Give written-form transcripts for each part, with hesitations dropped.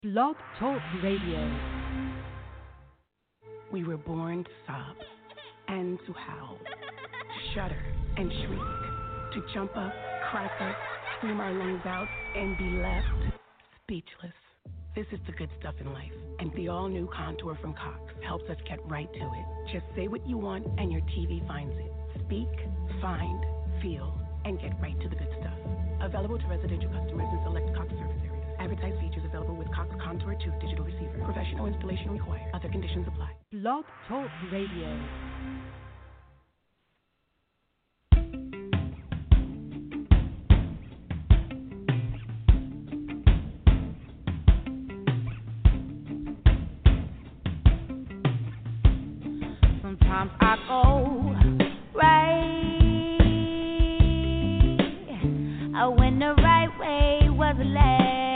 Blog Talk Radio. We were born to sob and to howl, to shudder and shriek, to jump up, crack up, scream our lungs out, and be left speechless. This is the good stuff in life, and the all-new Contour from Cox helps us get right to it. Just say what you want, and your TV finds it. Speak, find, feel, and get right to the good stuff. Available to residential customers in select Cox service areas. Advertised features available with Cox Contour 2 digital receiver. Professional installation required. Other conditions apply. Blog Talk Radio. Sometimes I go right when the right way was left.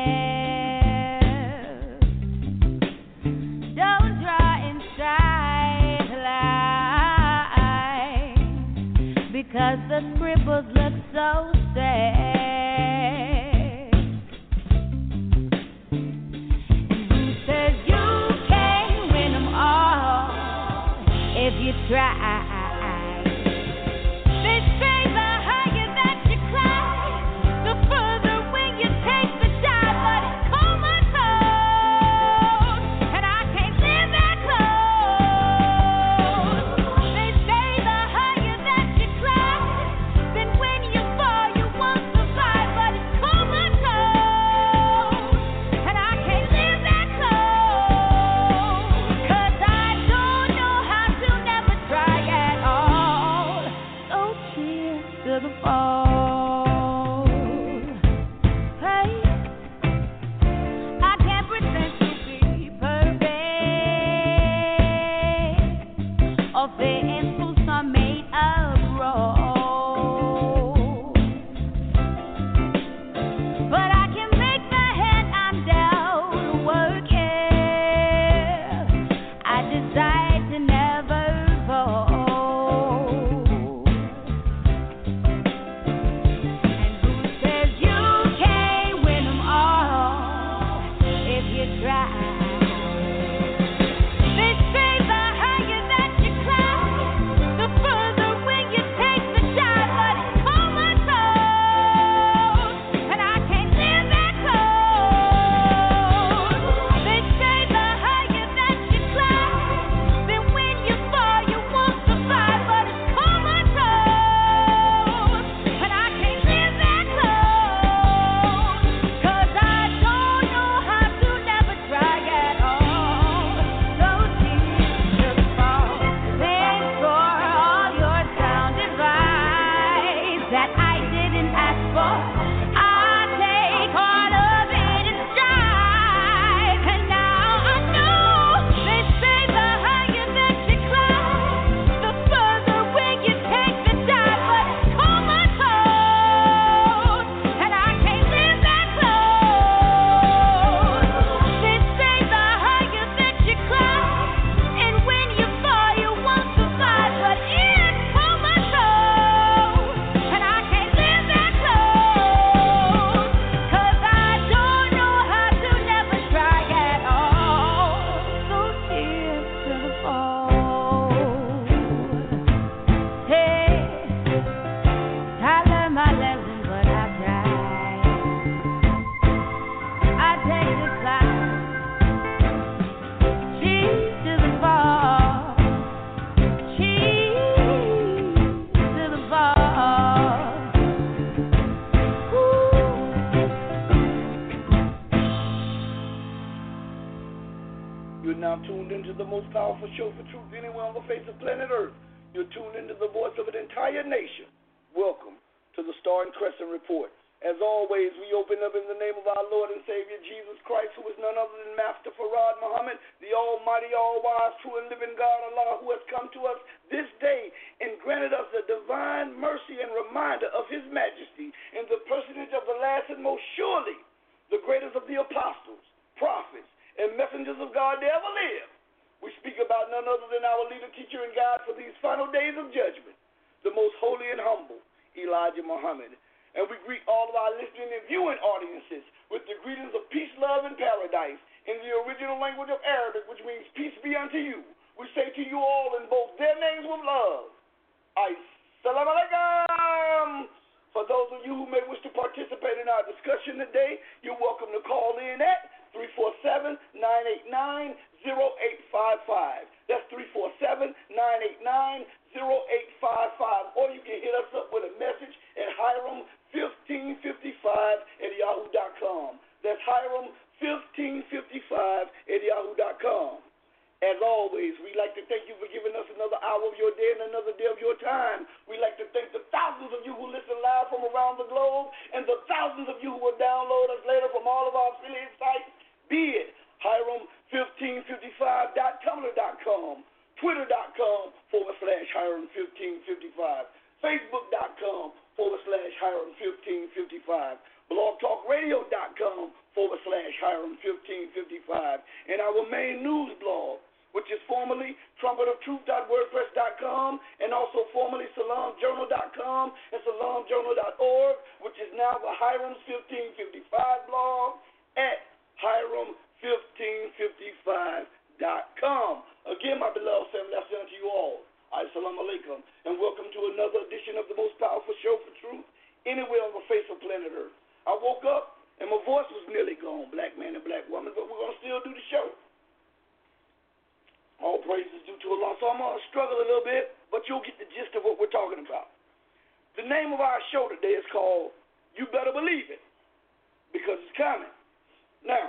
Don't try and sideline because the scribbles look so sad. And who says you can't win them all if you try? Show for truth anywhere on the face of planet Earth. You're tuned into the voice of an entire nation. Welcome to the Star and Crescent Report. As always, we open up in the name of our Lord and Savior Jesus Christ, who is none other than Master Farad Muhammad, the almighty, all-wise, true and living God, Allah, who has come to us this day and granted us a divine mercy and reminder of his majesty in the personage of the last and most surely the greatest of the apostles, prophets, and messengers of God that ever lived. We speak about none other than our leader, teacher, and guide for these final days of judgment, the most holy and humble, Elijah Muhammad. And we greet all of our listening and viewing audiences with the greetings of peace, love, and paradise in the original language of Arabic, which means peace be unto you. We say to you all in both their names with love, Assalamu alaikum. For those of you who may wish to participate in our discussion today, you're welcome to call in at 347-989-0855. That's 347-989-0855. Or you can hit us up with a message at Hiram1555@yahoo.com. That's Hiram1555@yahoo.com. As always, we'd like to thank you for giving us another hour of your day and another day of your time. We'd like to thank the thousands of you who listen live from around the globe and the thousands of you who will download us later from all of our affiliate sites, be it Hiram1555.tumblr.com, Twitter.com/Hiram1555, Facebook.com/Hiram1555, BlogTalkRadio.com/Hiram1555, and our main news blog, which is formerly trumpetoftruth.wordpress.com and also formerly SalamJournal.com and SalamJournal.org, which is now the Hiram's 1555 blog at Hiram1555.com. Again, my beloved family, I say unto you all, Assalamu alaikum, and welcome to another edition of the most powerful show for truth anywhere on the face of planet Earth. I woke up and my voice was nearly gone, black man and black woman, but we're going to still do the show. All praise is due to Allah. So I'm going to struggle a little bit, but you'll get the gist of what we're talking about. The name of our show today is called You Better Believe It, because it's coming. Now,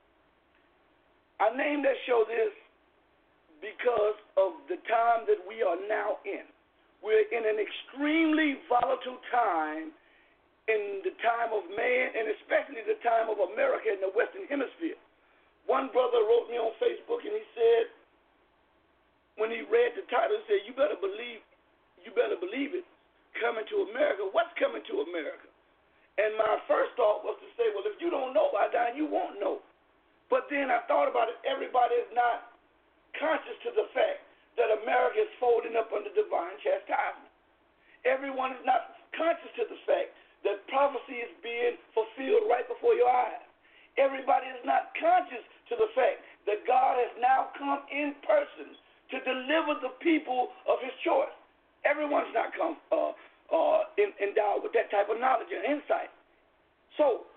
I named that show this because of the time that we are now in. We're in an extremely volatile time in the time of man, and especially the time of America in the Western Hemisphere. One brother wrote me on Facebook, and he said, when he read the title, he said, you better believe it, coming to America. What's coming to America? And my first thought was to say, well, if you don't know by now, you won't know. But then I thought about it. Everybody is not conscious to the fact that America is folding up under divine chastisement. Everyone is not conscious to the fact that prophecy is being fulfilled right before your eyes. Everybody is not conscious to the fact that God has now come in person to deliver the people of his choice. Everyone's not endowed with that type of knowledge and insight. So,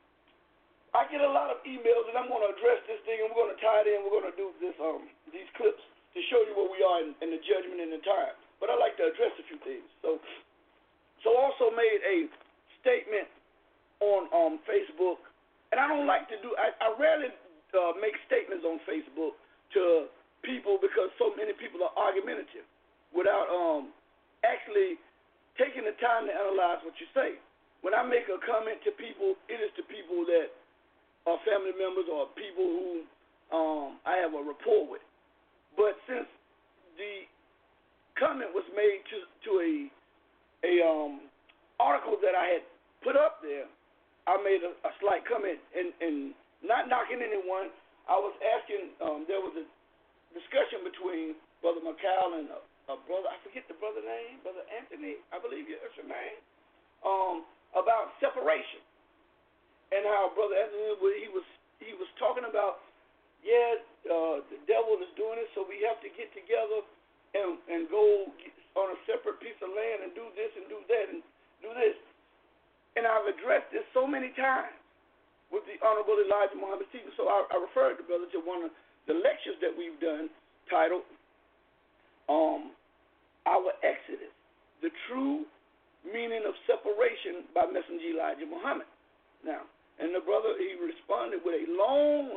I get a lot of emails, and I'm going to address this thing, and we're going to tie it in. We're going to do this these clips to show you where we are in the judgment and the time. But I'd like to address a few things. So also made a statement on Facebook, and I don't like to do, I rarely make statements on Facebook to people because so many people are argumentative without actually taking the time to analyze what you say. When I make a comment to people, it is to people that are family members or people who I have a rapport with. But since the comment was made to a article that I had put up there, I made a slight comment and not knocking anyone. I was asking, there was a discussion between Brother McCall and a brother, I forget the brother name, Brother Anthony, I believe that's your name, about separation. And how Brother Anthony, he was talking about, the devil is doing it, so we have to get together and go on a separate piece of land and do this and do that and do this. And I've addressed this so many times with the Honorable Elijah Muhammad teaching. So I referred the brother to one of the lectures that we've done titled Our Exodus, the True Meaning of Separation by Messenger Elijah Muhammad. Now, and the brother, he responded with a long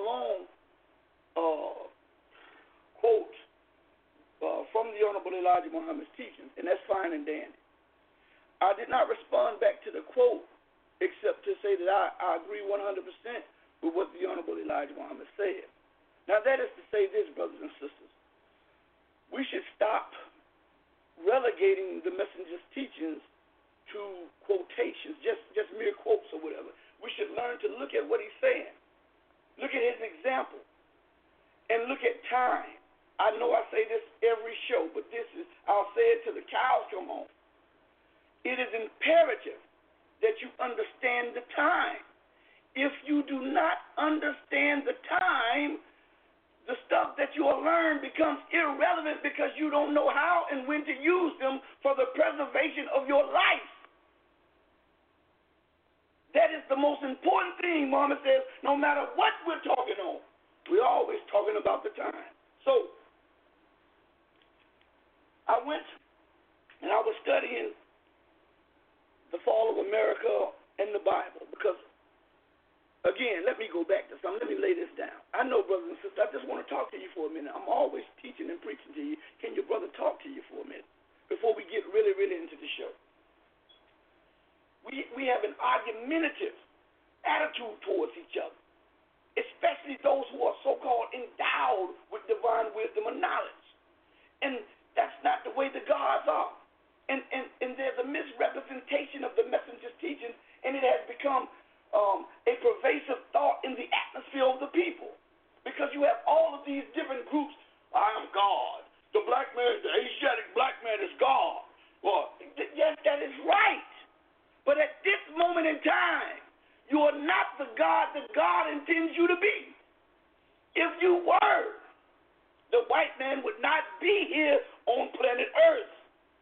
quote from the Honorable Elijah Muhammad's teachings, and that's fine and dandy. I did not respond back to the quote except to say that I agree 100% with what the Honorable Elijah Muhammad said. Now, that is to say this, brothers and sisters. We should stop relegating the messenger's teachings to quotations, just mere quotes or whatever. We should learn to look at what he's saying. Look at his example. And look at time. I know I say this every show, but I'll say it till the cows come home. It is imperative that you understand the time. if you do not understand the time, the stuff that you will learn becomes irrelevant because you don't know how and when to use them for the preservation of your life. That is the most important thing. Muhammad says, no matter what we're talking on, we're always talking about the time. So, I went and I was studying the fall of America and the Bible because, again, let me go back to something. Let me lay this down. I know, brothers and sisters, I just want to talk to you for a minute. I'm always teaching and preaching to you. Can your brother talk to you for a minute before we get really, really into the show? We have an argumentative attitude towards each other, especially those who are so-called endowed with divine wisdom and knowledge. And that's not the way the gods are. And there's a misrepresentation of the messenger's teachings, and it has become a pervasive thought in the atmosphere of the people. Because you have all of these different groups. I am God. The black man, the Asiatic black man is God. Well, yes, that is right. But at this moment in time, you are not the God that God intends you to be. If you were, the white man would not be here on planet Earth.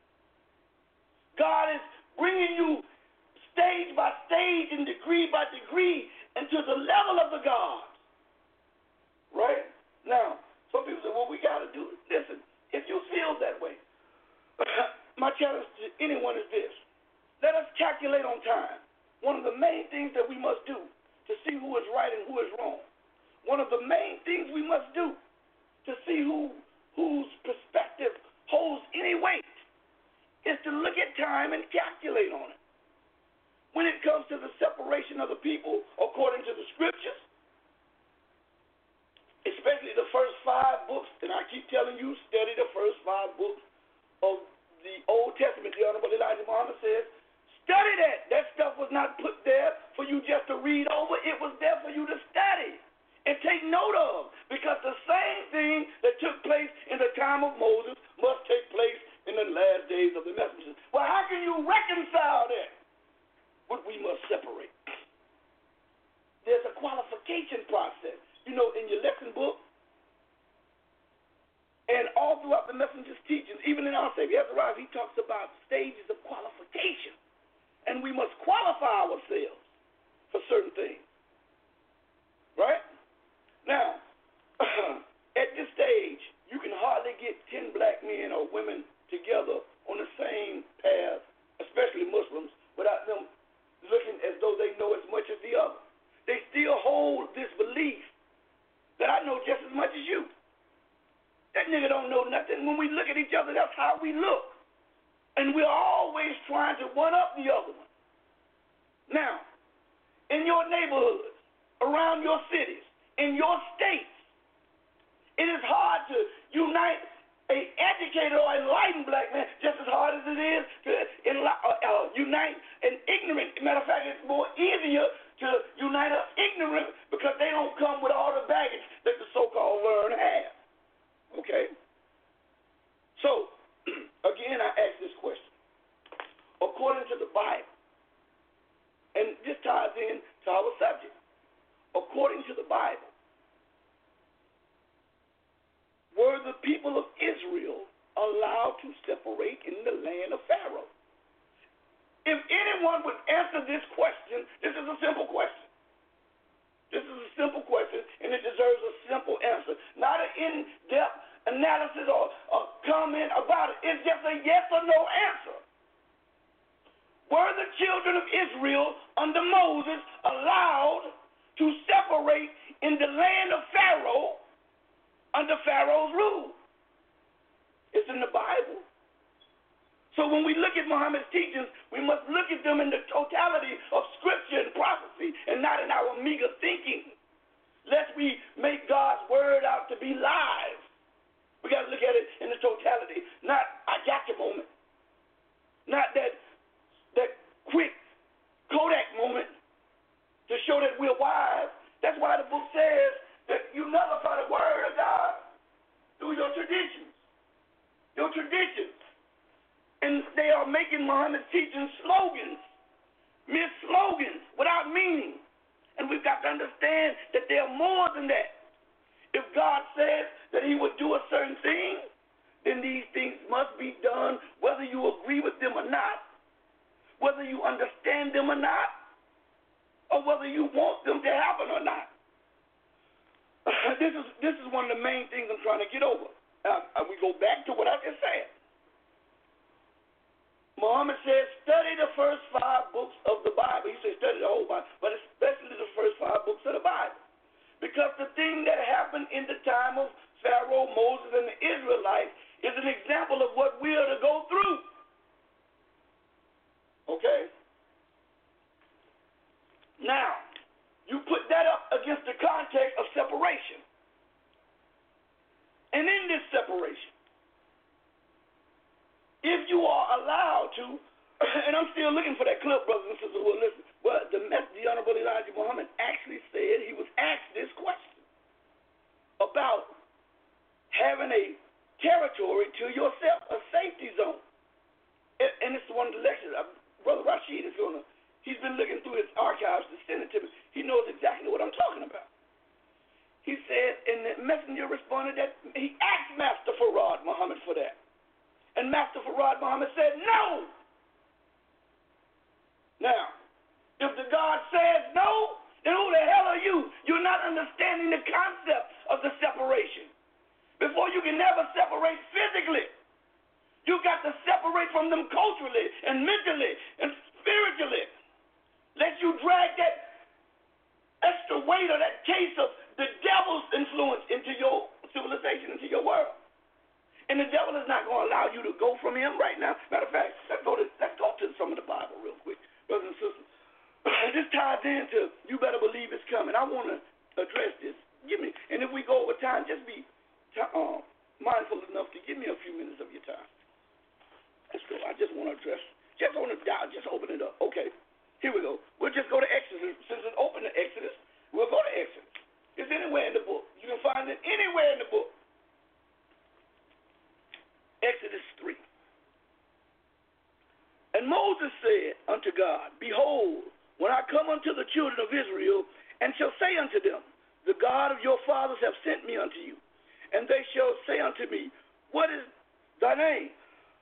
God is bringing you stage by stage and degree by degree into the level of the gods. Right? Now, some people say, well, we got to do it. Listen, if you feel that way, my challenge to anyone is this. Let us calculate on time. One of the main things that we must do to see who is right and who is wrong. One of the main things we must do to see whose perspective holds any weight is to look at time and calculate on it. When it comes to the separation of the people according to the scriptures, especially the first 5 books, and I keep telling you, study the first 5 books of the Old Testament. The Honorable Elijah Muhammad says, study that. That stuff was not put there for you just to read over. It was there for you to study and take note of. Because the same thing that took place in the time of Moses must take place in the last days of the messengers. Well, how can you reconcile that? But we must separate. There's a qualification process. You know, in your lesson book, and all throughout the messenger's teachings, even in our Savior Azariah, he talks about stages of qualification. And we must qualify ourselves for certain things. Right? Now, at this stage, you can hardly get 10 black men or women together on the same path, especially Muslims, without them looking as though they know as much as the other. They still hold this belief that I know just as much as you. That nigga don't know nothing. When we look at each other, that's how we look. And we're always trying to one-up the other one. Now, in your neighborhoods, around your cities, in your states, it is hard to unite an educated or enlightened black man just as hard as it is to unite an ignorant. Matter of fact, it's more easier to unite an ignorant because they don't come with all the baggage that the so-called learned have. Okay? So, again, I ask this question. According to the Bible, and this ties in to our subject, according to the Bible, were the people of Israel allowed to separate in the land of Pharaoh? If anyone would answer this question, this is a simple question. This is a simple question, and it deserves a simple answer. Not an in-depth analysis or a comment about it. It's just a yes or no answer. Were the children of Israel under Moses allowed to separate in the land of Pharaoh under Pharaoh's rule? It's in the Bible. So when we look at Muhammad's teachings, we must look at them in the totality of scripture and prophecy and not in our meager thinking, lest we make God's word out to be lies. We got to look at it in the totality, not I got you moment, not that quick Kodak moment to show that we're wise. That's why the book says that you nullify the word of God through your traditions. Your traditions. And they are making Muhammad's teaching slogans, mere slogans without meaning. And we've got to understand that they are more than that. If God says that he would do a certain thing, then these things must be done whether you agree with them or not, whether you understand them or not, or whether you want them to happen or not. This is one of the main things I'm trying to get over. We go back to what I just said. Muhammad says, study the first 5 books of the Bible. He says study the whole Bible, but especially the first 5 books of the Bible. Because the thing that happened in the time of Pharaoh, Moses, and the Israelites is an example of what we are to go through. Okay? Now, you put that up against the context of separation. And in this separation, if you are allowed to, and I'm still looking for that clip, brothers and sisters who will listen, well, the Honorable Elijah Muhammad actually said he was asked this question about having a territory to yourself, a safety zone. And it's one of the lectures. Brother Rashid is he's been looking through his archives to send it to me. He knows exactly what I'm talking about. He said, and the messenger responded that he asked Master Farad Muhammad for that. And Master Farad Muhammad said, no. Now, if the God says no, then who the hell are you? You're not understanding the concept of the separation. Before you can never separate physically, you got to separate from them culturally and mentally and spiritually. Let you drag that extra weight or that case of the devil's influence into your civilization, into your world. And the devil is not going to allow you to go from him right now. Matter of fact, let's go to some of the Bible real quick, brothers and sisters. This ties into you better believe it's coming. I want to address this. And if we go over time, just be mindful enough to give me a few minutes of your time. Let's go. I just want to address. Just open it up. Okay. Here we go. We'll just go to Exodus. Since it's open to Exodus, we'll go to Exodus. It's anywhere in the book. You can find it anywhere in the book. Exodus 3. And Moses said unto God, behold, when I come unto the children of Israel, and shall say unto them, the God of your fathers have sent me unto you. And they shall say unto me, what is thy name?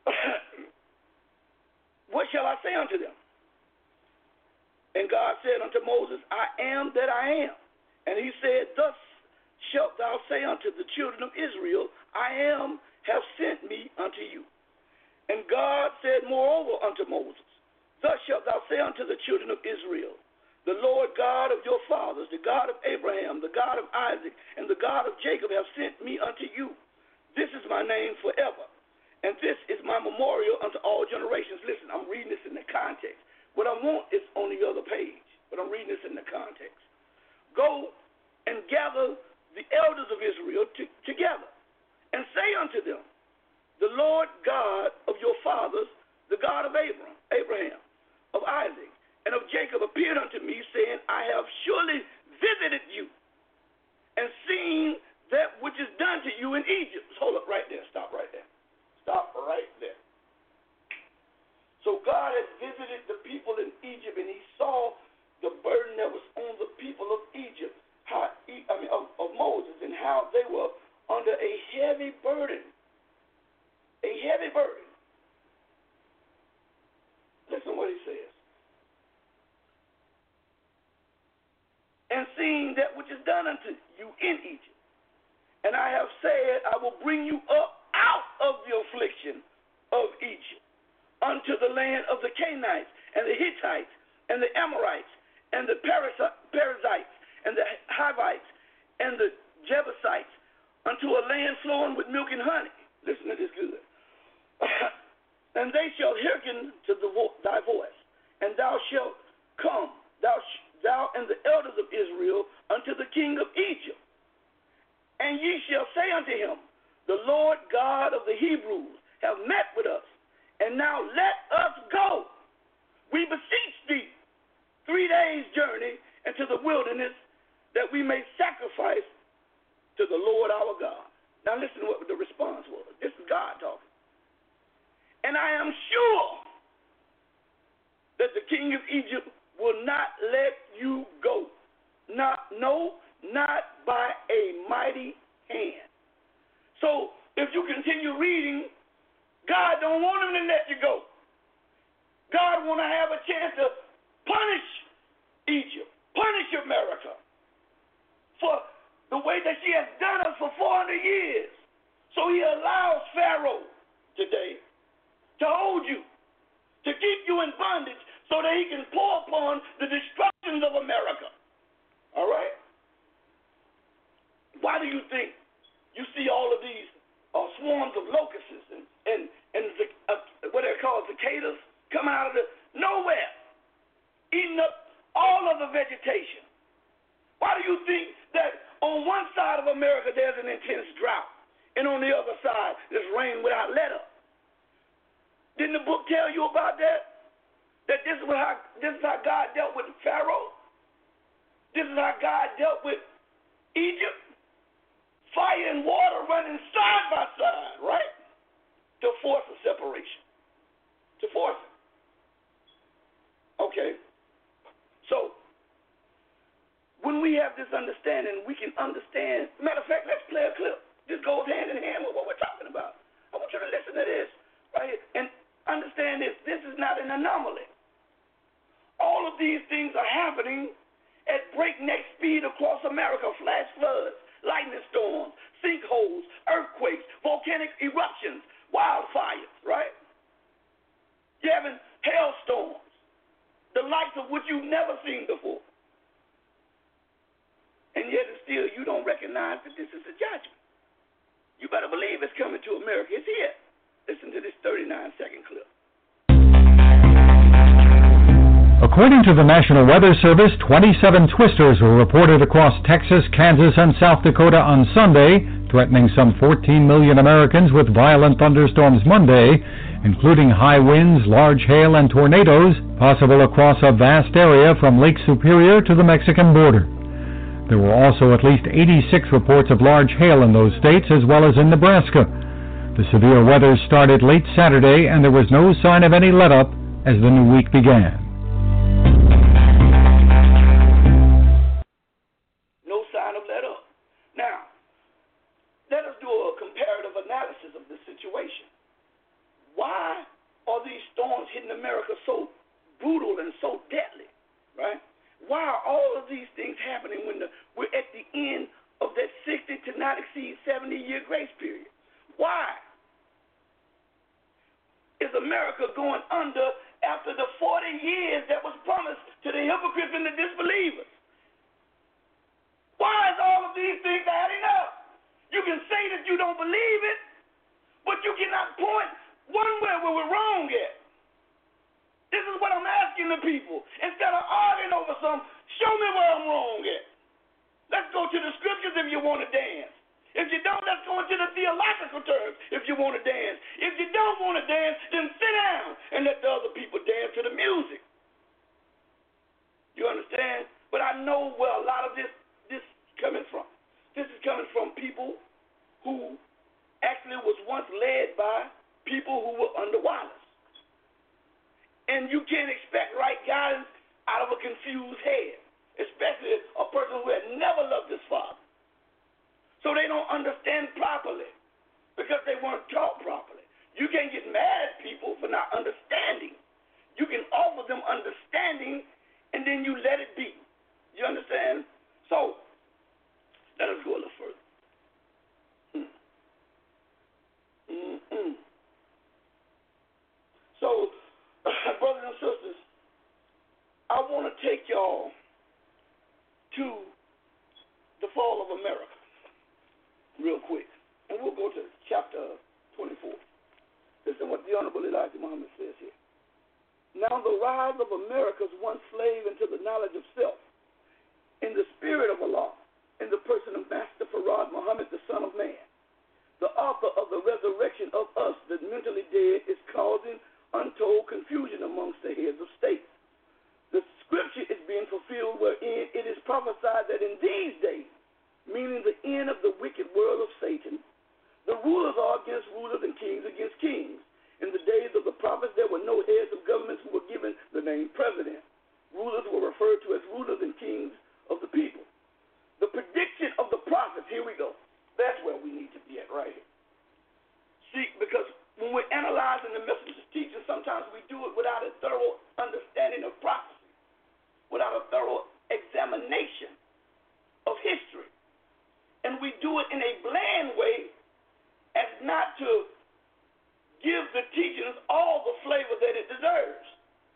What shall I say unto them? And God said unto Moses, I am that I am. And he said, thus shalt thou say unto the children of Israel, I am have sent me unto you. And God said moreover unto Moses, thus shalt thou say unto the children of Israel, the Lord God of your fathers, the God of Abraham, the God of Isaac, and the God of Jacob have sent me unto you. This is my name forever, and this is my memorial unto all generations. Listen, I'm reading this in the context. What I want is on the other page, but I'm reading this in the context. Go and gather the elders of Israel together, and say unto them, the Lord God of your fathers, the God of Abraham, of Isaac, and of Jacob appeared unto me, saying, I have surely visited you, and seen that which is done to you in Egypt. Hold up right there. Stop right there. Stop right there. So God had visited the people in Egypt, and he saw the burden that was on the people of Egypt, of Moses, and how they were under a heavy burden. A heavy burden. Listen what he says. And seeing that which is done unto you in Egypt. And I have said, I will bring you up out of the affliction of Egypt unto the land of the Canaanites and the Hittites and the Amorites and the Perizzites and the Hivites and the Jebusites unto a land flowing with milk and honey. Listen to this good. And they shall hearken to thy voice, and thou shalt come, thou and the elders of Israel, unto the king of Egypt. And ye shall say unto him, the Lord God of the Hebrews have met with us, and now let us go. We beseech thee 3 days' journey into the wilderness, that we may sacrifice to the Lord our God. Now listen to what the response was. This is God talking. And I am sure that the king of Egypt will not let you go not by a mighty hand. So if you continue reading, God don't want him to let you go. God want to have a chance to punish Egypt, punish America for the way that she has done us for 400 years. So he allows Pharaoh today to hold you, to keep you in bondage so that he can pour upon the destructions of America. All right? Why do you think you see all of these swarms of locusts and what they're called cicadas coming out of nowhere, eating up all of the vegetation? Why do you think that on one side of America there's an intense drought, and on the other side there's rain without let up? Didn't the book tell you about that? That this is how God dealt with Pharaoh? This is how God dealt with Egypt? Fire and water running side by side, right? To force a separation. To force it. Okay. So, when we have this understanding, we can understand. Matter of fact, let's play a clip. This goes hand in hand with what we're talking about. I want you to listen to this, right? And understand this. This is not an anomaly. All of these things are happening at breakneck speed across America. Flash floods, lightning storms, sinkholes, earthquakes, volcanic eruptions, wildfires, right? You're having hailstorms, the likes of which you've never seen before. And yet still you don't recognize that this is a judgment. You better believe it's coming to America. It's here. Listen to this 39-second clip. According to the National Weather Service, 27 twisters were reported across Texas, Kansas, and South Dakota on Sunday, threatening some 14 million Americans with violent thunderstorms Monday, including high winds, large hail, and tornadoes possible across a vast area from Lake Superior to the Mexican border. There were also at least 86 reports of large hail in those states, as well as in Nebraska. The severe weather started late Saturday, and there was no sign of any let-up as the new week began. No sign of let-up. Now, let us do a comparative analysis of the situation. Why are these storms hitting America so brutal and so deadly, right? Why are all of these things happening when we're at the end of that 60 to not exceed 70-year grace period? Why is America going under after the 40 years that was promised to the hypocrites and the disbelievers? Why is all of these things adding up? You can say that you don't believe it, but you cannot point one way where we're wrong at. This is what I'm asking the people. Instead of arguing over show me where I'm wrong at. Let's go to the scriptures if you want to dance. If you don't, let's go into the theological terms if you want to dance. If you don't want to dance, then sit down and let the other people dance to the music. You understand? But I know where a lot of this is coming from. This is coming from people who actually was once led by people who were under Wallace. And you can't expect right guidance out of a confused head, especially a person who had never loved his father. So they don't understand properly because they weren't taught properly. You can't get mad at people for not understanding. You can offer them understanding, and then you let it be. You understand? So let us go a little further. So, brothers and sisters, I want to take y'all to the fall of America real quick. And we'll go to chapter 24. Listen what the Honorable Elijah Muhammad says here. Now the rise of America's one slave into the knowledge of self, in the spirit of Allah, in the person of Master Farad Muhammad, the Son of Man. The author of the resurrection of us, the mentally dead, is causing untold confusion amongst the heads of states. The scripture is being fulfilled wherein it is prophesied that in these days, meaning the end of the wicked world of Satan, the rulers are against rulers and kings against kings. In the days of the prophets, there were no heads of governments who were given the name president. Rulers were referred to as rulers and kings of the people. and we do it in a bland way as not to give the teachings all the flavor that it deserves.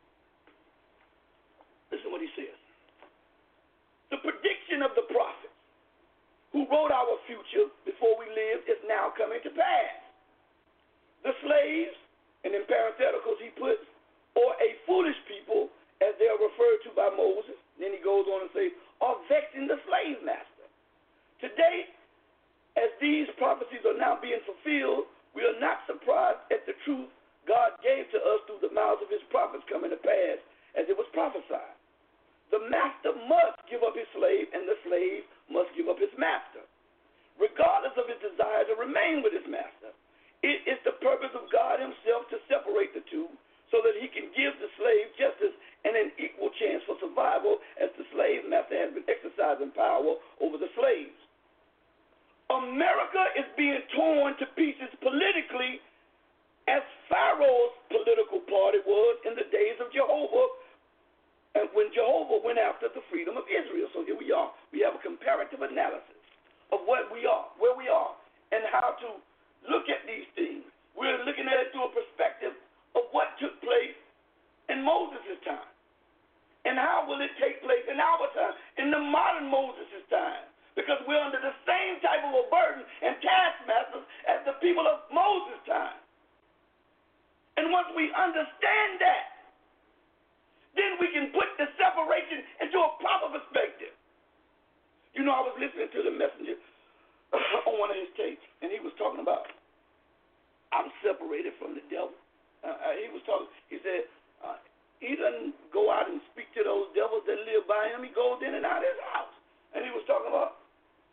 Listen what he says. The prediction of the prophets who wrote our future before we lived is now coming to pass. The slaves, and in parentheticals he puts, or a foolish people, as they are referred to by Moses, then he goes on and says, are vexing the slave master. Today, as these prophecies are now being fulfilled, we are not surprised at the truth God gave to us through the mouths of his prophets coming to pass, as it was prophesied. The master must give up his slave, and the slave must give up his master, regardless of his desire to remain with his master. It is the purpose of God himself to separate the two so that he can give the slave justice and an equal chance for survival as the slave master has been exercising power over the slaves. America is being torn to pieces politically as Pharaoh's political party was in the days of Jehovah, and when Jehovah went after the freedom of Israel. So here we are. We have a comparative analysis of what we are, where we are, and how to look at these things. We're looking at it through a perspective of what took place in Moses' time. And how will it take place in our time, in the modern Moses' time? Because we're under the same type of a burden and taskmasters as the people of Moses' time. And once we understand that, then we can put the separation into a proper perspective. You know, I was listening to the messenger on one of his tapes, and he was talking about, I'm separated from the devil. He said, he doesn't go out and speak to those devils that live by him. He goes in and out of his house. And he was talking about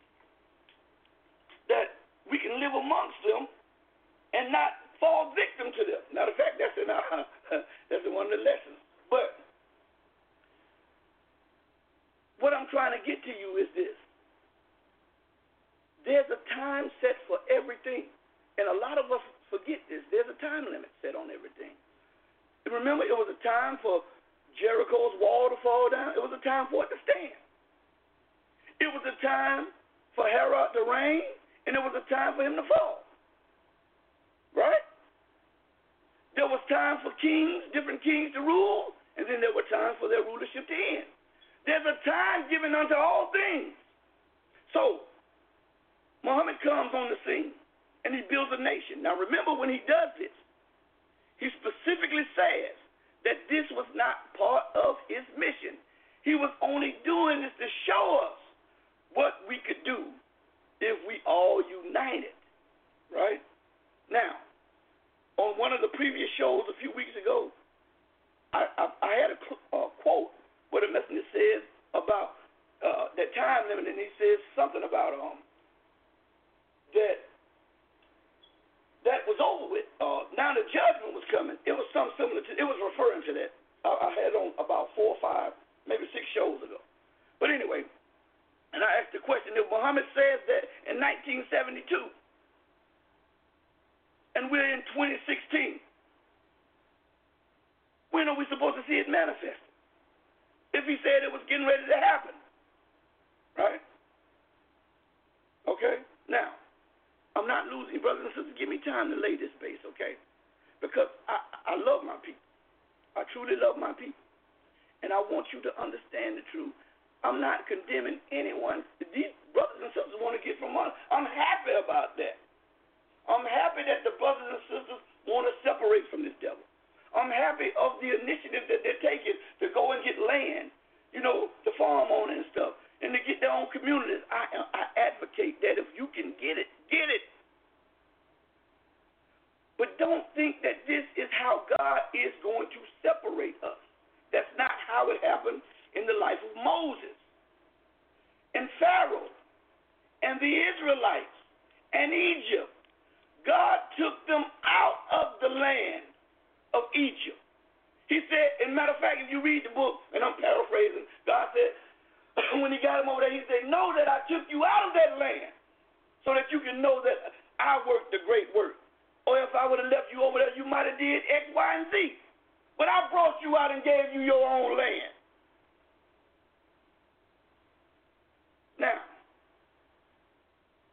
that we can live amongst them and not fall victim to them. Matter of fact, that's in one of the lessons. But what I'm trying to get to you is this. There's a time set for everything. And a lot of us forget this. There's a time limit set on everything. Remember, it was a time for Jericho's wall to fall down. It was a time for it to stand. It was a time for Herod to reign, and it was a time for him to fall. Right? There was time for kings, different kings to rule, and then there were times for their rulership to end. There's a time given unto all things. So, Muhammad comes on the scene, and he builds a nation. Now, remember, when he does this, he specifically says that this was not part of his mission. He was only doing this to show us what we could do if we all united, right? Now, on one of the previous shows a few weeks ago, I had a quote where the messenger says about that time limit, and he says something about that was over with. Now the judgment was coming. It was something similar to, it was referring to that. I had on about 4 or 5, maybe 6 shows ago. But anyway, and I asked the question, if Muhammad says that in 1972, and we're in 2016, when are we supposed to see it manifest? If he said it was getting ready to happen, right? Okay, now, I'm not losing, brothers and sisters. Give me time to lay this base, okay? Because I love my people. I truly love my people. And I want you to understand the truth. I'm not condemning anyone. These brothers and sisters want to get from us. I'm happy about that. I'm happy that the brothers and sisters want to separate from this devil. I'm happy of the initiative that they're taking to go and get land, you know, to farm on and stuff, and to get their own communities. I advocate that if you can get it, get it. But don't think that this is how God is going to separate us. That's not how it happened in the life of Moses and Pharaoh and the Israelites and Egypt. God took them out of the land of Egypt. He said, and matter of fact, if you read the book, and I'm paraphrasing, God said, when he got him over there, he said, know that I took you out of that land so that you can know that I worked the great work. Or if I would have left you over there, you might have did X, Y, and Z. But I brought you out and gave you your own land. Now,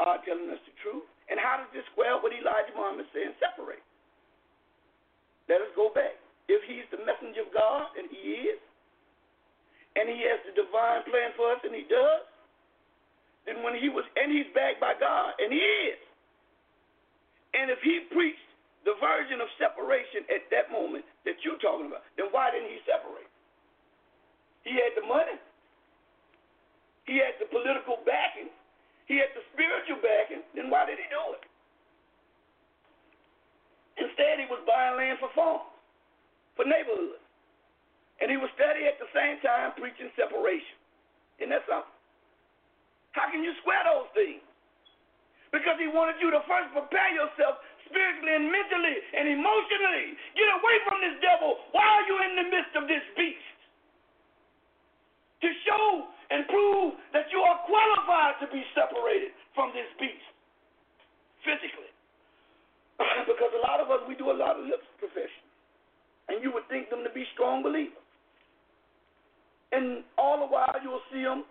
God telling us the truth? And how does this square what Elijah Muhammad saying separate? Let us go back. If he's the messenger of God, and he is, and he has the divine plan for us, and he does, then when he was, and he's backed by God, and he is, and if he preached the version of separation at that moment that you're talking about, then why didn't he separate? He had the money. He had the political backing. He had the spiritual backing. Then why did he do it? Instead, he was buying land for farms, for neighborhoods. And he was steady at the same time preaching separation. Isn't that something? How can you square those things? Because he wanted you to first prepare yourself spiritually and mentally and emotionally. Get away from this devil while you're in the midst of this beast. To show and prove that you are qualified to be separated from this beast physically. Because a lot of us, we do a lot of lip profession. And you would think them to be strong believers. And all the while you'll see them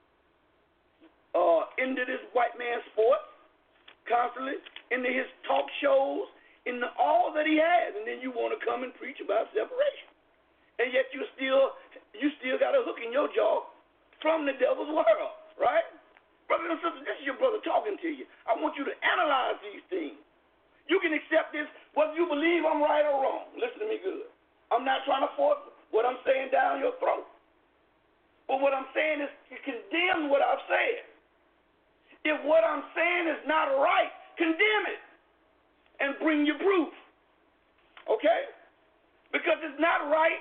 into this white man's sport, constantly, into his talk shows, into all that he has. And then you want to come and preach about separation. And yet you still got a hook in your jaw from the devil's world, right? Brothers and sisters, this is your brother talking to you. I want you to analyze these things. You can accept this whether you believe I'm right or wrong. Listen to me good. I'm not trying to force what I'm saying down your throat. But what I'm saying is to condemn what I've said. If what I'm saying is not right, condemn it and bring your proof. Okay? Because it's not right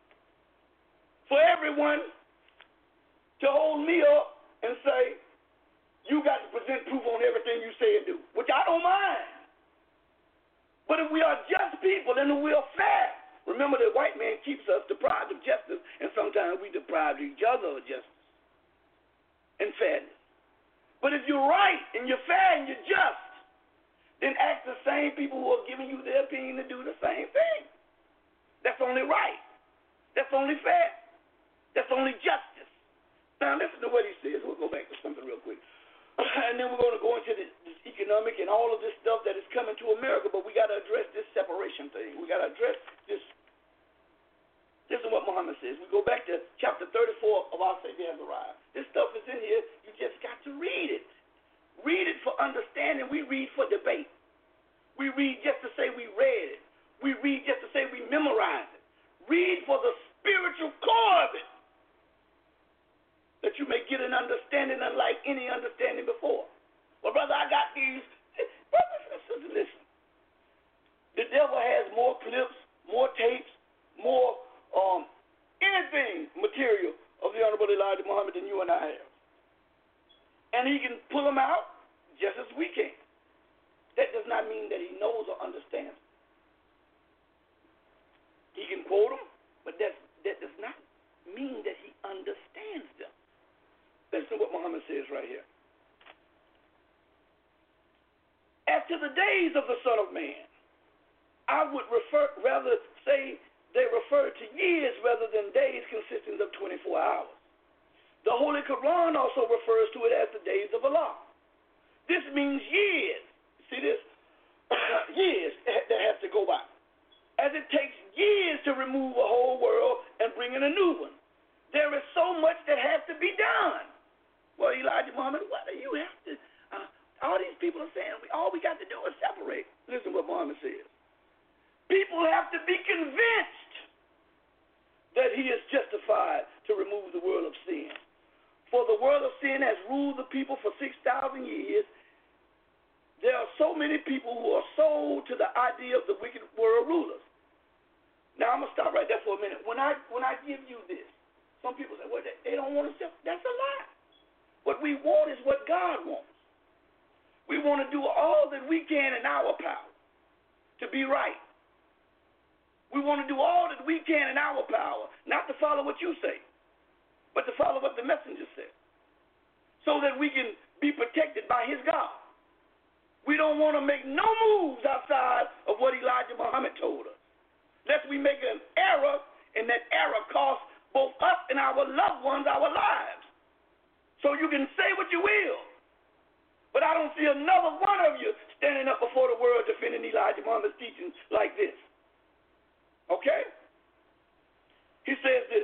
for everyone to hold me up and say, you got to present proof on everything you say and do, which I don't mind. But if we are just people and if we are fair, remember the white man keeps us deprived of justice, and sometimes we deprive each other of justice and fairness. But if you're right and you're fair and you're just, then ask the same people who are giving you their opinion to do the same thing. That's only right. That's only fair. That's only justice. Now listen to what he says. We'll go back to something real quick. And then we're going to go into this economic and all of this stuff that is coming to America, but we got to address this separation thing. We got to address this. This is what Muhammad says. We go back to chapter 34 of Our Savior Has Arrived. This stuff is in here. You just got to read it. Read it for understanding. We read for debate. We read just to say we read it. We read just to say we memorized it. Read for the spiritual core of it, that you may get an understanding unlike any understanding before. Well, brother, I got these. Brothers and sisters, listen. The devil has more clips, more tapes, more anything material of the Honorable Elijah Muhammad than you and I have. And he can pull them out just as we can. That does not mean that he knows or understands. He can quote them, but that does not mean that he understands them. Listen to what Muhammad says right here. As to the days of the Son of Man, I would rather say they refer to years rather than days consisting of 24 hours. The Holy Quran also refers to it as the days of Allah. This means years. See this? Years that have to go by. As it takes years to remove a whole world and bring in a new one. There is so much that has to be done. Well, Elijah Muhammad, what do you have to? All these people are saying all we got to do is separate. Listen to what Muhammad says. People have to be convinced that he is justified to remove the world of sin. For the world of sin has ruled the people for 6,000 years. There are so many people who are sold to the idea of the wicked world rulers. Now, I'm going to stop right there for a minute. When I give you this, some people say, well, they don't want to separate. That's a lie. What we want is what God wants. We want to do all that we can in our power to be right. We want to do all that we can in our power, not to follow what you say, but to follow what the messenger said, so that we can be protected by his God. We don't want to make no moves outside of what Elijah Muhammad told us, lest we make an error, and that error costs both us and our loved ones our lives. So you can say what you will, but I don't see another one of you standing up before the world defending Elijah Muhammad's teachings like this. Okay? He says this.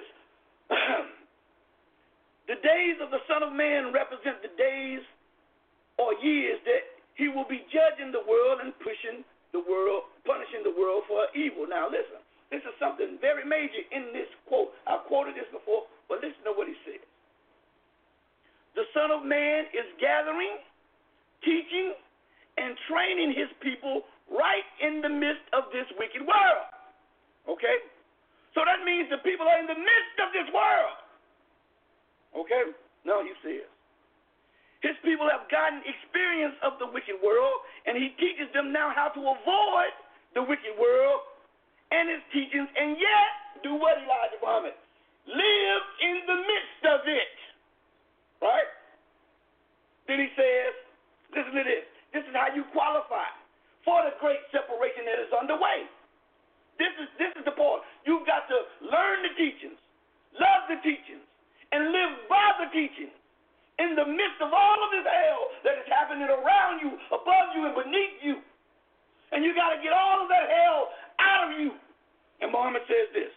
The days of the Son of Man represent the days or years that he will be judging the world and punishing the world for evil. Now listen, this is something very major in this quote. I've quoted this before, but listen to what he says. The Son of Man is gathering, teaching, and training his people right in the midst of this wicked world. Okay? So that means the people are in the midst of this world. Okay? Now he says, his people have gotten experience of the wicked world, and he teaches them now how to avoid the wicked world and his teachings, and yet do what, Elijah Muhammad? Live in the midst of it. Right? Then he says, listen to this. This is how you qualify for the great separation that is underway. This is the point. You've got to learn the teachings, love the teachings, and live by the teachings in the midst of all of this hell that is happening around you, above you, and beneath you. And you got to get all of that hell out of you. And Muhammad says this.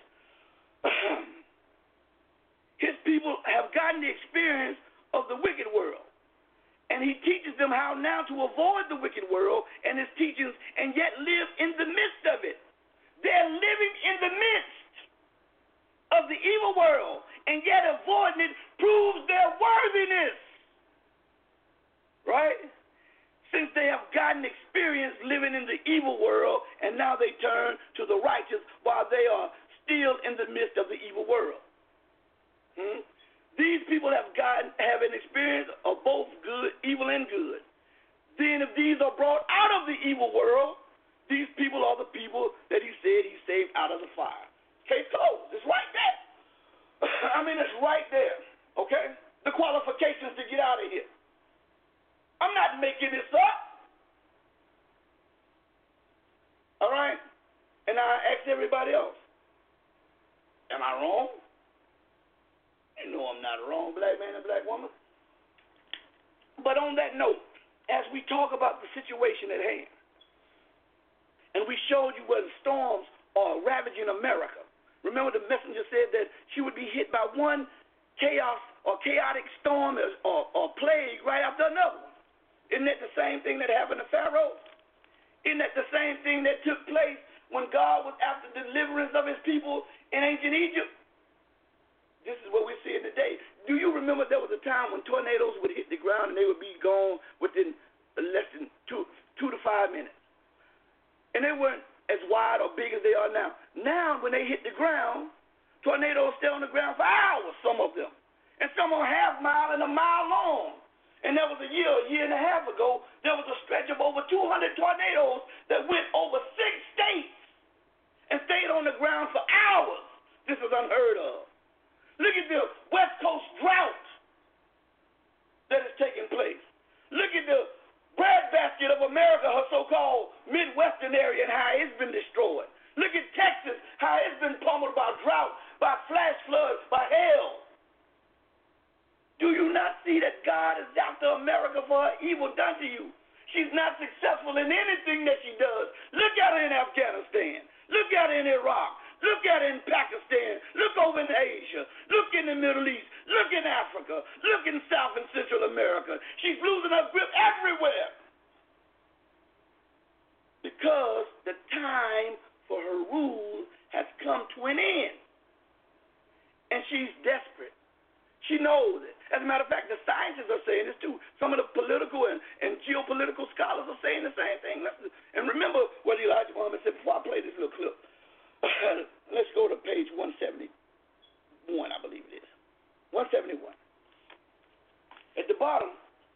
His people have gotten the experience of the wicked world. And he teaches them how now to avoid the wicked world and his teachings and yet live in the midst of it. They're living in the midst of the evil world, and yet avoiding it proves their worthiness. Right? Since they have gotten experience living in the evil world, and now they turn to the righteous while they are still in the midst of the evil world. These people have an experience of both good, evil, and good. Then if these are brought out of the evil world, these people are the people that he said he saved out of the fire. Case closed. It's right there. I mean, it's right there. Okay? The qualifications to get out of here. I'm not making this up. All right? And I ask everybody else, am I wrong? You know I'm not wrong, black man and black woman. But on that note, as we talk about the situation at hand, and we showed you where the storms are ravaging America. Remember the messenger said that she would be hit by one chaos or chaotic storm or plague right after another. Isn't that the same thing that happened to Pharaoh? Isn't that the same thing that took place when God was after deliverance of his people in ancient Egypt? This is what we're seeing today. Do you remember there was a time when tornadoes would hit the ground and they would be gone within less than 2 to 5 minutes? And they weren't as wide or big as they are now. Now, when they hit the ground, tornadoes stay on the ground for hours, some of them. And some are half mile and a mile long. And there was a year and a half ago, there was a stretch of over 200 tornadoes that went over 6 states and stayed on the ground for hours. This is unheard of. Look at the West Coast drought that is taking place. Look at the breadbasket of America, her so-called Midwestern area, and how it's been destroyed. Look at Texas, how it's been pummeled by drought, by flash floods, by hail. Do you not see that God is after America for her evil done to you? She's not successful in anything that she does. Look at her in Afghanistan. Look at her in Iraq. Look at it in Pakistan. Look over in Asia. Look in the Middle East. Look in Africa. Look in South and Central America. She's losing her grip everywhere. Because the time for her rule has come to an end. And she's desperate. She knows it. As a matter of fact, the scientists are saying this too. Some of the political and geopolitical scholars are saying the same thing. And remember what Elijah Muhammad said before I play this little clip. Let's go to page 171, I believe it is. 171. At the bottom,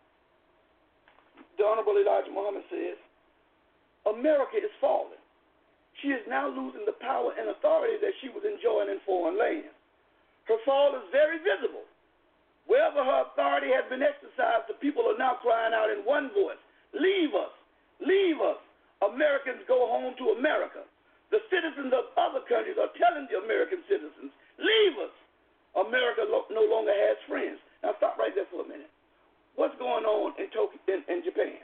the Honorable Elijah Muhammad says, America is falling. She is now losing the power and authority that she was enjoying in foreign lands. Her fall is very visible. Wherever her authority has been exercised, the people are now crying out in one voice, leave us, leave us. Americans go home to America. The citizens of other countries are telling the American citizens, leave us. America no longer has friends. Now stop right there for a minute. What's going on in Japan?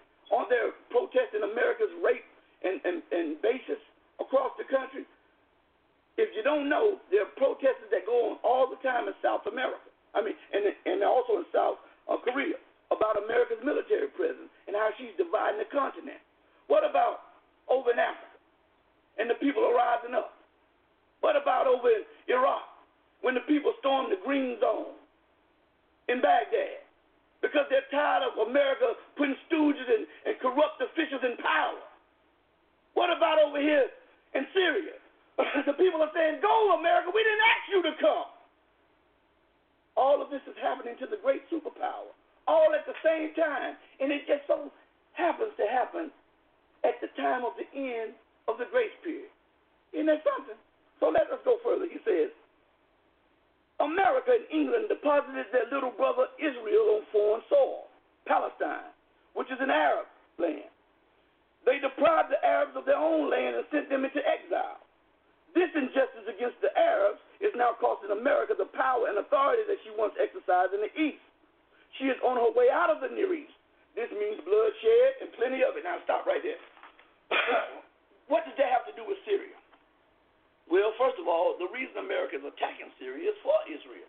America. And also in South Korea, about America's military presence and how she's dividing the continent. What about over in Africa and the people are rising up? What about over in Iraq when the people stormed the Green Zone in Baghdad because they're tired of America putting stooges and corrupt officials in power? What about over here in Syria? The people are saying, go, America, we didn't ask you to come. All of this is happening to the great superpower, all at the same time, and it just so happens to happen at the time of the end of the grace period. Isn't that something? So let us go further. He says, America and England deposited their little brother Israel on foreign soil, Palestine, which is an Arab land. They deprived the Arabs of their own land and sent them into exile. This injustice against the Arabs is now costing America the power and authority that she once exercised in the East. She is on her way out of the Near East. This means bloodshed and plenty of it. Now stop right there. What does that have to do with Syria? Well, first of all, the reason America is attacking Syria is for Israel.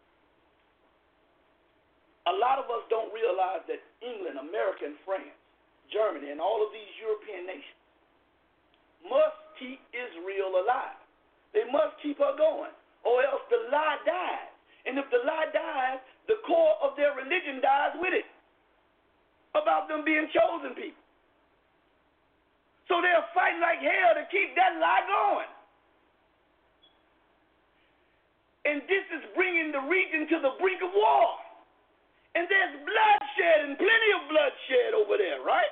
A lot of us don't realize that England, America, and France, Germany, and all of these European nations must keep Israel alive. They must keep her going, or else the lie dies. And if the lie dies, the core of their religion dies with it, about them being chosen people. So they're fighting like hell to keep that lie going. And this is bringing the region to the brink of war. And there's bloodshed and plenty of bloodshed over there, right?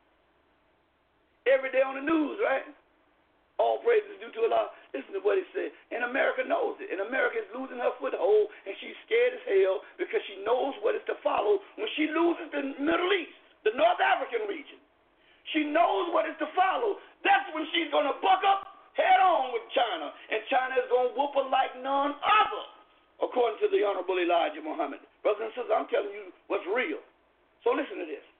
Every day on the news, right? All praises due to Allah. Listen to what he said. And America knows it. And America is losing her foothold, and she's scared as hell because she knows what is to follow when she loses the Middle East, the North African region. She knows what is to follow. That's when she's going to buck up head on with China, and China is going to whoop her like none other, according to the Honorable Elijah Muhammad. Brothers and sisters, I'm telling you what's real. So listen to this.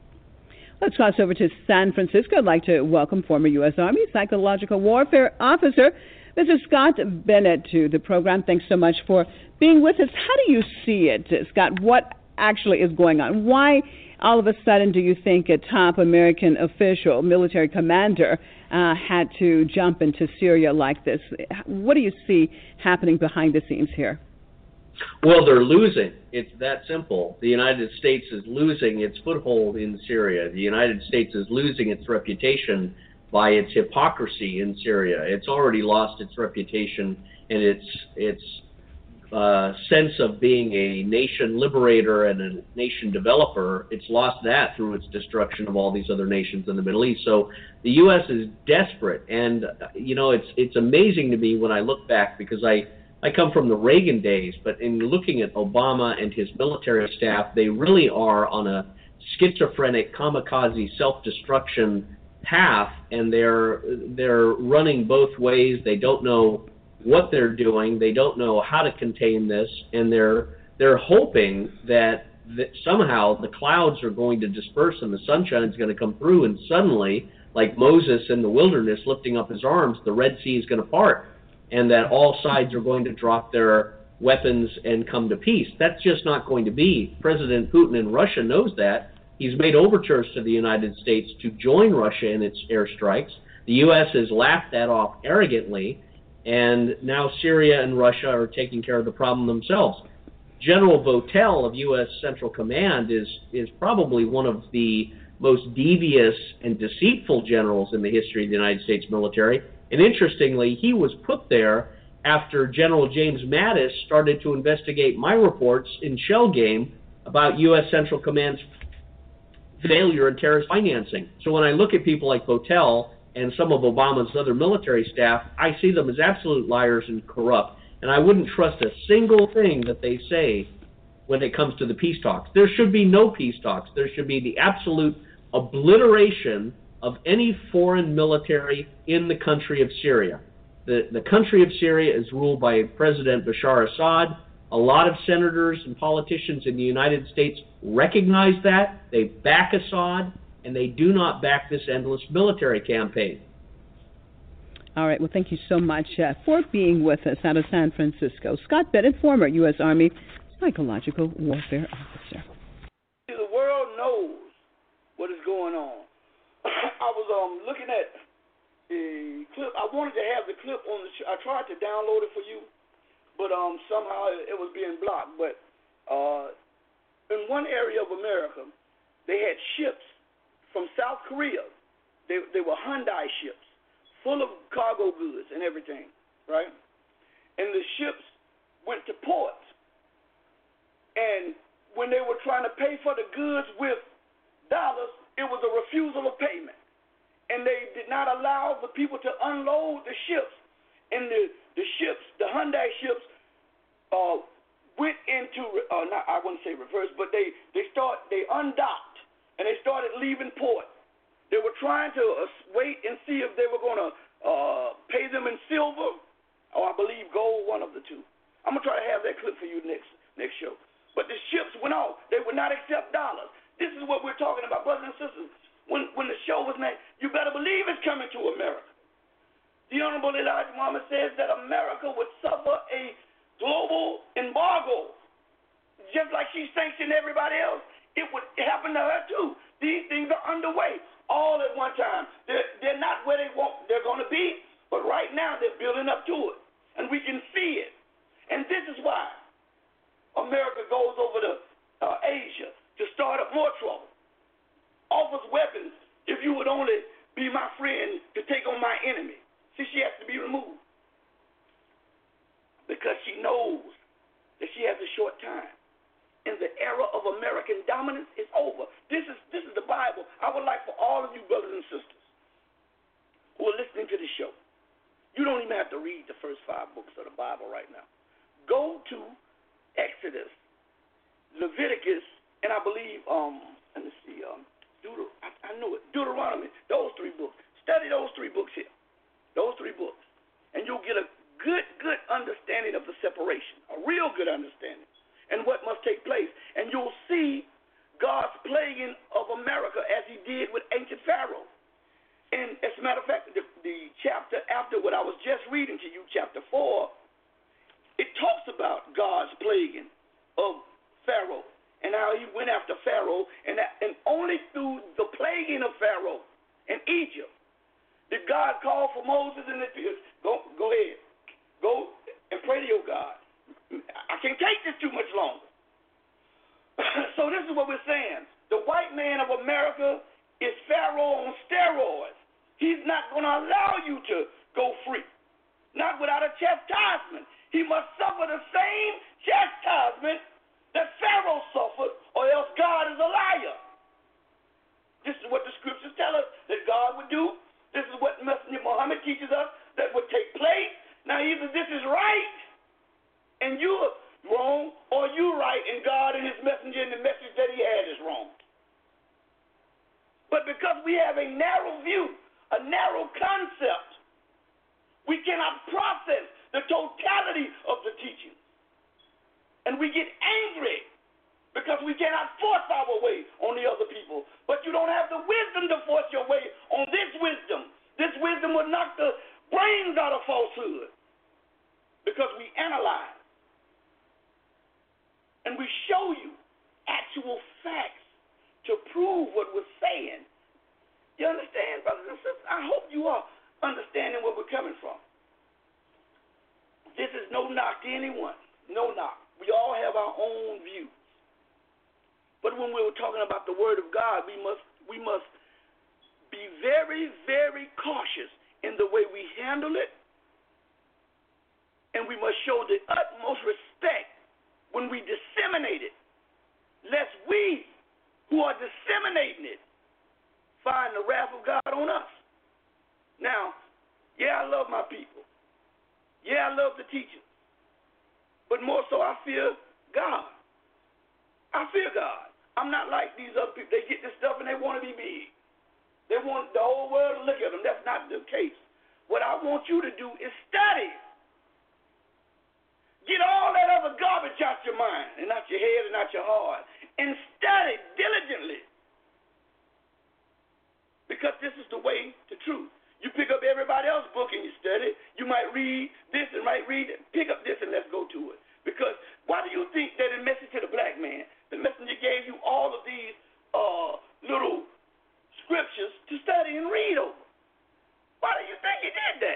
Let's cross over to San Francisco. I'd like to welcome former U.S. Army Psychological Warfare Officer, Mr. Scott Bennett, to the program. Thanks so much for being with us. How do you see it, Scott? What actually is going on? Why all of a sudden do you think a top American official, military commander, had to jump into Syria like this? What do you see happening behind the scenes here? Well, they're losing. It's that simple. The United States is losing its foothold in Syria. The United States is losing its reputation by its hypocrisy in Syria. It's already lost its reputation and its sense of being a nation liberator and a nation developer. It's lost that through its destruction of all these other nations in the Middle East. So the U.S. is desperate. And, it's amazing to me when I look back, because I come from the Reagan days, but in looking at Obama and his military staff, they really are on a schizophrenic, kamikaze, self-destruction path, and they're running both ways. They don't know what they're doing. They don't know how to contain this, and they're hoping that somehow the clouds are going to disperse and the sunshine is going to come through, and suddenly, like Moses in the wilderness lifting up his arms, the Red Sea is going to part, and that all sides are going to drop their weapons and come to peace. That's just not going to be. President Putin in Russia knows that. He's made overtures to the United States to join Russia in its airstrikes. The U.S. has laughed that off arrogantly, and now Syria and Russia are taking care of the problem themselves. General Votel of U.S. Central Command is probably one of the most devious and deceitful generals in the history of the United States military. And interestingly, he was put there after General James Mattis started to investigate my reports in Shell Game about U.S. Central Command's failure in terrorist financing. So when I look at people like Votel and some of Obama's other military staff, I see them as absolute liars and corrupt. And I wouldn't trust a single thing that they say when it comes to the peace talks. There should be no peace talks. There should be the absolute obliteration of any foreign military in the country of Syria. The country of Syria is ruled by President Bashar Assad. A lot of senators and politicians in the United States recognize that. They back Assad, and they do not back this endless military campaign. All right. Well, thank you so much for being with us out of San Francisco. Scott Bennett, former U.S. Army psychological warfare officer. The world knows what is going on. I was looking at a clip. I wanted to have the clip on the show. I tried to download it for you, but somehow it was being blocked. But in one area of America, they had ships from South Korea. They were Hyundai ships, full of cargo goods and everything, right? And the ships went to port. And when they were trying to pay for the goods with dollars, it was a refusal of payment. And they did not allow the people to unload the ships. And the ships, the Hyundai ships, went into, I wouldn't say reverse, but they undocked, and they started leaving port. They were trying to wait and see if they were going to pay them in silver, or I believe gold, one of the two. I'm going to try to have that clip for you next show. But the ships went off. They would not accept dollars. This is what we're talking about, brothers and sisters. When the show was made, you better believe it's coming to America. The Honorable Elijah Muhammad says that America would suffer a global embargo, just like she sanctioned everybody else. It would happen to her too. These things are underway all at one time. They're not where they're going to be, but right now they're building up to it, and we can see it. And this is why America goes over to Asia to start up more trouble. Offers weapons if you would only be my friend to take on my enemy. See, she has to be removed because she knows that she has a short time. And the era of American dominance is over. This is the Bible. I would like for all of you brothers and sisters who are listening to this show, you don't even have to read the first 5 books of the Bible right now. Go to Exodus, Leviticus, and I believe, let me see, I knew it, Deuteronomy, those 3 books. Study those 3 books here, those 3 books, and you'll get a good understanding of the separation, a real good understanding, and what must take place. And you'll see God's plaguing of America as he did with ancient Pharaoh. And as a matter of fact, the chapter after what I was just reading to you, chapter 4, it talks about God's plaguing of Pharaoh and how he went after Pharaoh, and only through the plaguing of Pharaoh in Egypt did God call for Moses and the people. Go ahead. Go and pray to your God. I can't take this too much longer. So this is what we're saying. The white man of America is Pharaoh on steroids. He's not going to allow you to go free, not without a chastisement. He must suffer the same chastisement that Pharaoh suffered, or else God is a liar. This is what the scriptures tell us that God would do. This is what Messenger Muhammad teaches us that would take place. Now, either this is right and you're wrong, or you're right and God and his messenger and the message that he had is wrong. But because we have a narrow view, a narrow concept, we cannot process the totality of the teaching. And we get angry because we cannot force our way on the other people. But you don't have the wisdom to force your way on this wisdom. This wisdom will knock the brains out of falsehood because we analyze and we show you actual facts to prove what we're saying. You understand, brothers and sisters? I hope you are understanding where we're coming from. This is no knock to anyone. No knock. We all have our own views. But when we were talking about the Word of God, we must be very, very cautious in the way we handle it, and we must show the utmost respect when we disseminate it, lest we, who are disseminating it, find the wrath of God on us. Now, yeah, I love my people. Yeah, I love the teachers. But more so, I fear God. I fear God. I'm not like these other people. They get this stuff and they want to be big. They want the whole world to look at them. That's not the case. What I want you to do is study. Get all that other garbage out your mind and out your head and out your heart. And study diligently. Because this is the way to truth. You pick up everybody else's book and you study. You might read this and might read it. Pick up this and let's go to it. Because why do you think that in Message to the Black Man, the messenger gave you all of these little scriptures to study and read over? Why do you think he did that?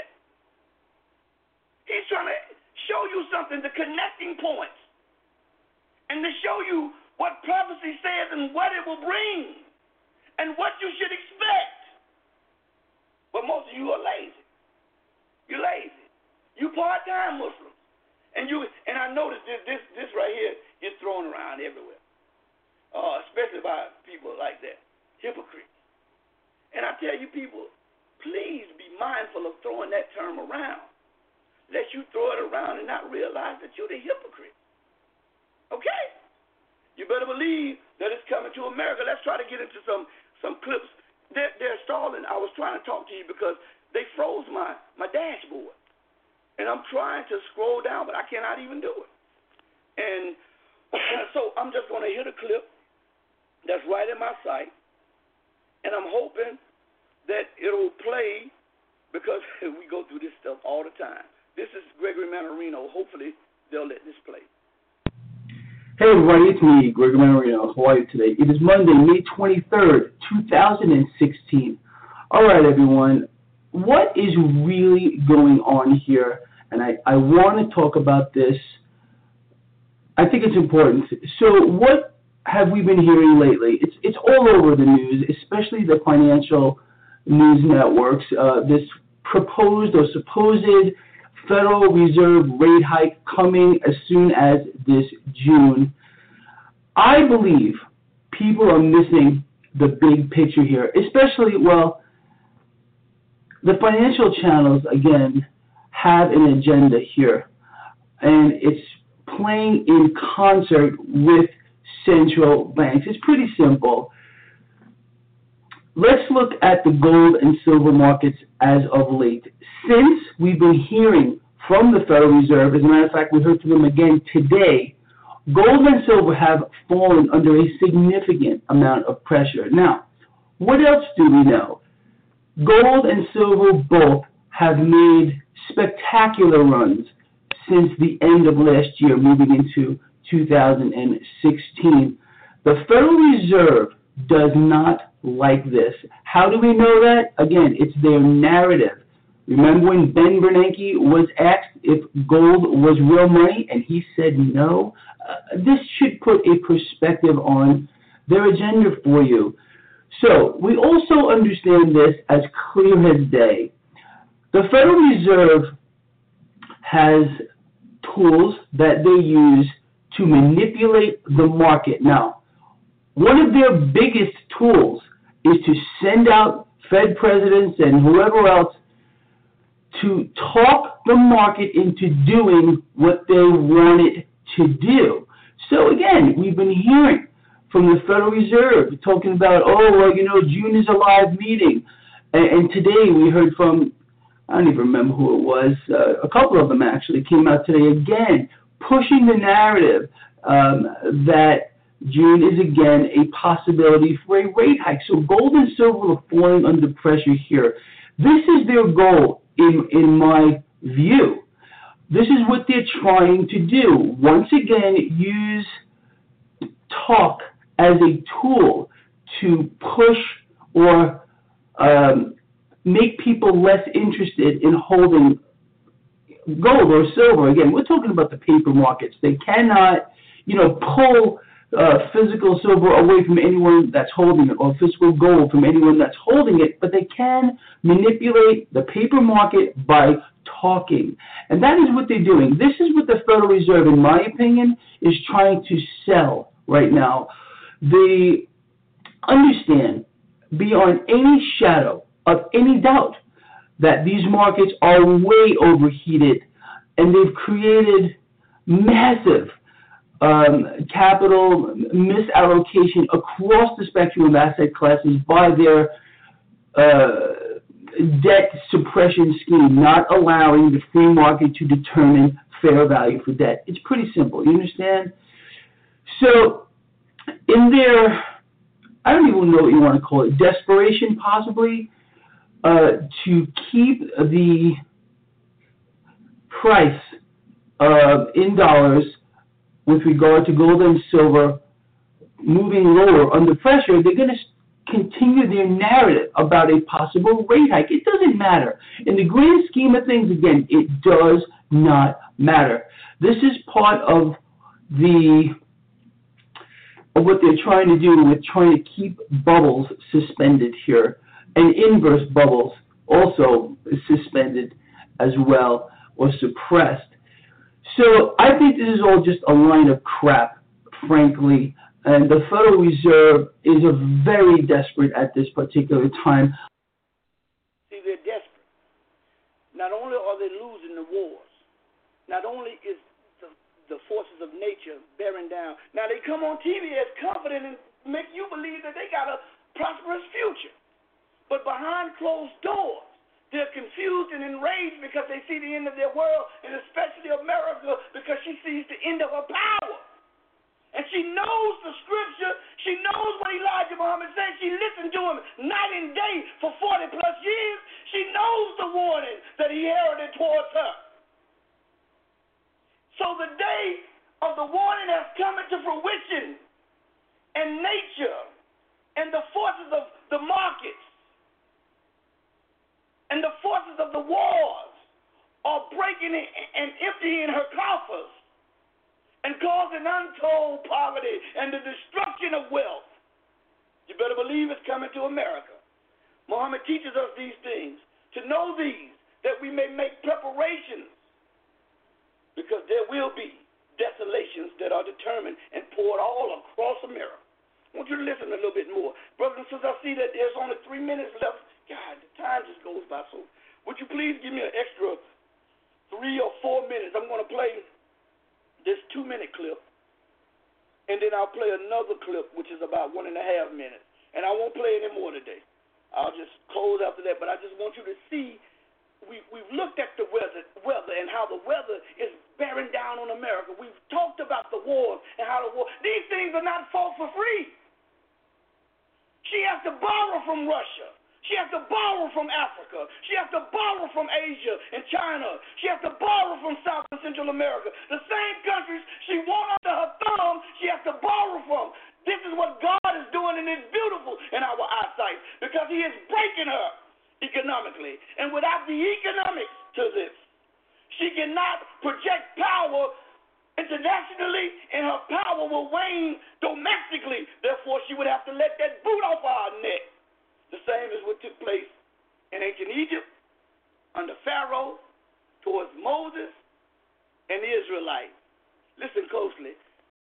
He's trying to show you something, the connecting points, and to show you what prophecy says and what it will bring and what you should expect. But most of you are lazy. You're lazy. You part-time Muslims. And I noticed this right here is thrown around everywhere, especially by people like that, hypocrites. And I tell you people, please be mindful of throwing that term around, lest you throw it around and not realize that you're the hypocrite. Okay? You better believe that it's coming to America. Let's try to get into some clips. They're stalling. I was trying to talk to you because they froze my dashboard. And I'm trying to scroll down, but I cannot even do it. And so I'm just going to hit a clip that's right in my sight. And I'm hoping that it'll play because we go through this stuff all the time. This is Gregory Mannarino. Hopefully they'll let this play. Hey everybody, it's me, Gregory Mannarino. How are you today? It is Monday, May 23rd, 2016. All right, everyone. What is really going on here? And I want to talk about this. I think it's important. So what have we been hearing lately? It's all over the news, especially the financial news networks. This proposed or supposed Federal Reserve rate hike coming as soon as this June. I believe people are missing the big picture here, especially, the financial channels, again, have an agenda here, and it's playing in concert with central banks. It's pretty simple. Let's look at the gold and silver markets as of late. Since we've been hearing from the Federal Reserve, as a matter of fact, we heard from them again today, gold and silver have fallen under a significant amount of pressure. Now, what else do we know? Gold and silver both have made spectacular runs since the end of last year, moving into 2016. The Federal Reserve does not like this. How do we know that? Again, it's their narrative. Remember when Ben Bernanke was asked if gold was real money, and he said no? This should put a perspective on their agenda for you. So we also understand this as clear as day. The Federal Reserve has tools that they use to manipulate the market. Now, one of their biggest tools is to send out Fed presidents and whoever else to talk the market into doing what they want it to do. So again, we've been hearing from the Federal Reserve talking about, June is a live meeting. And today we heard from, I don't even remember who it was, a couple of them actually came out today again, pushing the narrative that June is again a possibility for a rate hike. So gold and silver are falling under pressure here. This is their goal in my view. This is what they're trying to do. Once again, use talk as a tool to push or make people less interested in holding gold or silver. Again, we're talking about the paper markets. They cannot, pull physical silver away from anyone that's holding it, or physical gold from anyone that's holding it, but they can manipulate the paper market by talking. And that is what they're doing. This is what the Federal Reserve, in my opinion, is trying to sell right now. They understand beyond any shadow of any doubt that these markets are way overheated, and they've created massive capital misallocation across the spectrum of asset classes by their debt suppression scheme, not allowing the free market to determine fair value for debt. It's pretty simple. You understand? So in their, I don't even know what you want to call it, desperation possibly, to keep the price in dollars with regard to gold and silver moving lower under pressure, they're going to continue their narrative about a possible rate hike. It doesn't matter. In the grand scheme of things, again, it does not matter. This is part of what they're trying to do with trying to keep bubbles suspended here, and inverse bubbles also suspended as well, or suppressed. So I think this is all just a line of crap, frankly, and the Federal Reserve is very desperate at this particular time. See, they're desperate. Not only are they losing the wars, not only is the forces of nature bearing down. Now, they come on TV as confident and make you believe that they got a prosperous future. But behind closed doors, they're confused and enraged because they see the end of their world, and especially America, because she sees the end of her power. And she knows the scripture. She knows what Elijah Muhammad said. She listened to him night and day for 40 plus years. She knows the warning that he heralded towards her. So the day of the warning has come into fruition, and nature and the forces of the markets and the forces of the wars are breaking and emptying her coffers and causing untold poverty and the destruction of wealth. You better believe it's coming to America. Muhammad teaches us these things, to know these, that we may make preparations, because there will be desolations that are determined and poured all across America. I want you to listen a little bit more. Brothers and sisters, I see that there's only 3 minutes left. God, the time just goes by so. Would you please give me an extra 3 or 4 minutes? I'm going to play this 2-minute clip, and then I'll play another clip, which is about 1.5 minutes. And I won't play any more today. I'll just close after that. But I just want you to see, we've looked at the weather and how the weather is bearing down on America. We've talked about the wars and how these things are not fought for free. She has to borrow from Russia. She has to borrow from Africa. She has to borrow from Asia and China. She has to borrow from South and Central America. The same countries she wants under her thumb, she has to borrow from. This is what God is doing, and it's beautiful in our eyesight, because he is breaking her economically. And without the economics to this, she cannot project power internationally, and her power will wane domestically. Therefore, she would have to let that boot off our neck. The same as what took place in ancient Egypt under Pharaoh, towards Moses and the Israelites. Listen closely.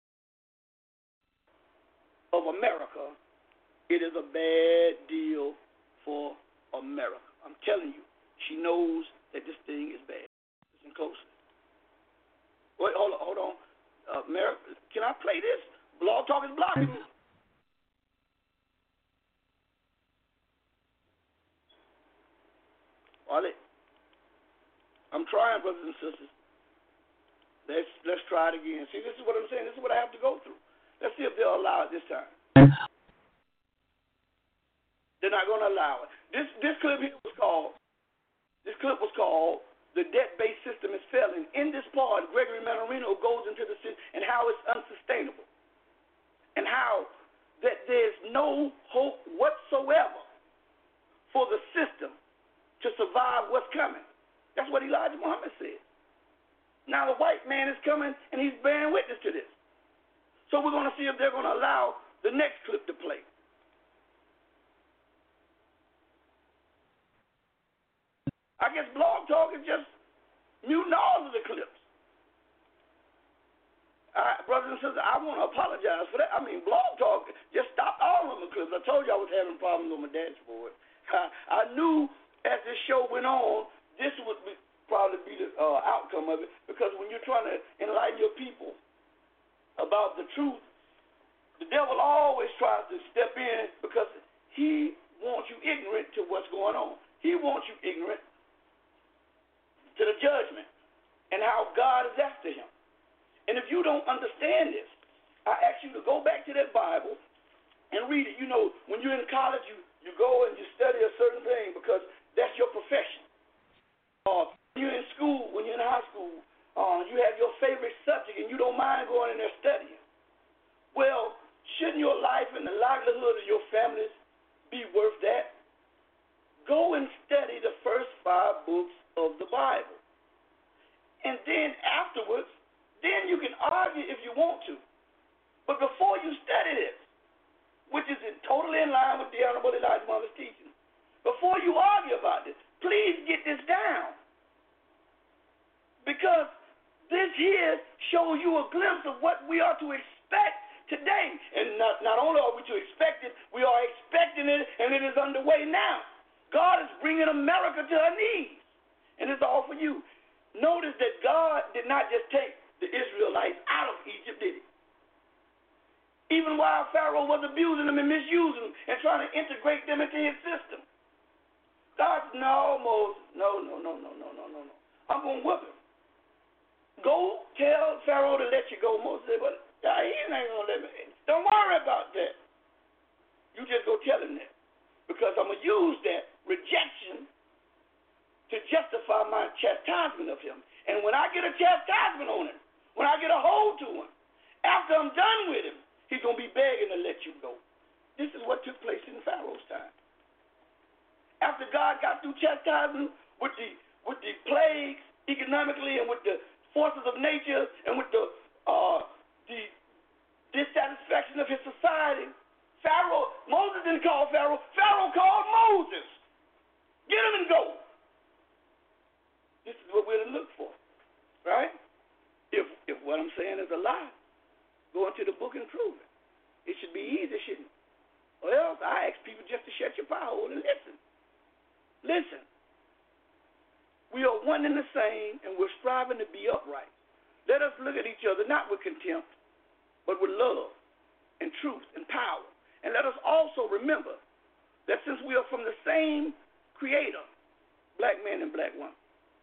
Of America, it is a bad deal for America. I'm telling you, she knows that this thing is bad. Listen closely. Wait, hold on. America, can I play this? Blog Talk is blocking me. I'm trying, brothers and sisters. Let's try it again. See, this is what I'm saying. This is what I have to go through. Let's see if they'll allow it this time. They're not going to allow it. This clip here was called "The Debt-Based System is Failing." In this part, Gregory Mannarino goes into the system and how it's unsustainable, and how that there's no hope whatsoever for the system to survive what's coming. That's what Elijah Muhammad said. Now the white man is coming, and he's bearing witness to this. So we're going to see if they're going to allow the next clip to play. I guess Blog Talk is just muting all of the clips. Brothers and sisters, I want to apologize for that. I mean, Blog Talk just stopped all of the clips. I told you I was having problems on my dashboard. I knew as this show went on, this would probably be the outcome of it, because when you're trying to enlighten your people about the truth, the devil always tries to step in because he wants you ignorant to what's going on. He wants you ignorant to the judgment and how God is after him. And if you don't understand this, I ask you to go back to that Bible and read it. You know, when you're in college, you go and you study a certain thing because books of the Bible. And then afterwards, then you can argue if you want to. But before you study this, which is totally in line with the Honorable Elijah Muhammad's teaching, before you argue about this, please get this down. Because this here shows you a glimpse of what we are to expect today. And not only are we to expect it, we are expecting it, and it is underway now. God is bringing America to her knees, and it's all for you. Notice that God did not just take the Israelites out of Egypt, did he? Even while Pharaoh was abusing them and misusing them and trying to integrate them into his system. God said, no, Moses, no. I'm going to whip him. Go tell Pharaoh to let you go. Moses said, but he ain't going to let me. Don't worry about that. You just go tell him that. Because I'm going to use that rejection to justify my chastisement of him. And when I get a chastisement on him, when I get a hold to him, after I'm done with him, he's going to be begging to let you go. This is what took place in Pharaoh's time. After God got through chastising with the plagues economically and with the forces of nature and with the dissatisfaction of his society, Moses didn't call Pharaoh. Pharaoh called Moses. Get him and go. This is what we're to look for, right? If what I'm saying is a lie, go into the book and prove it. It should be easy, shouldn't it? Or else I ask people just to shut your power hole and listen. Listen. We are one and the same, and we're striving to be upright. Let us look at each other not with contempt, but with love and truth and power. And let us also remember that since we are from the same Creator, black man and black woman,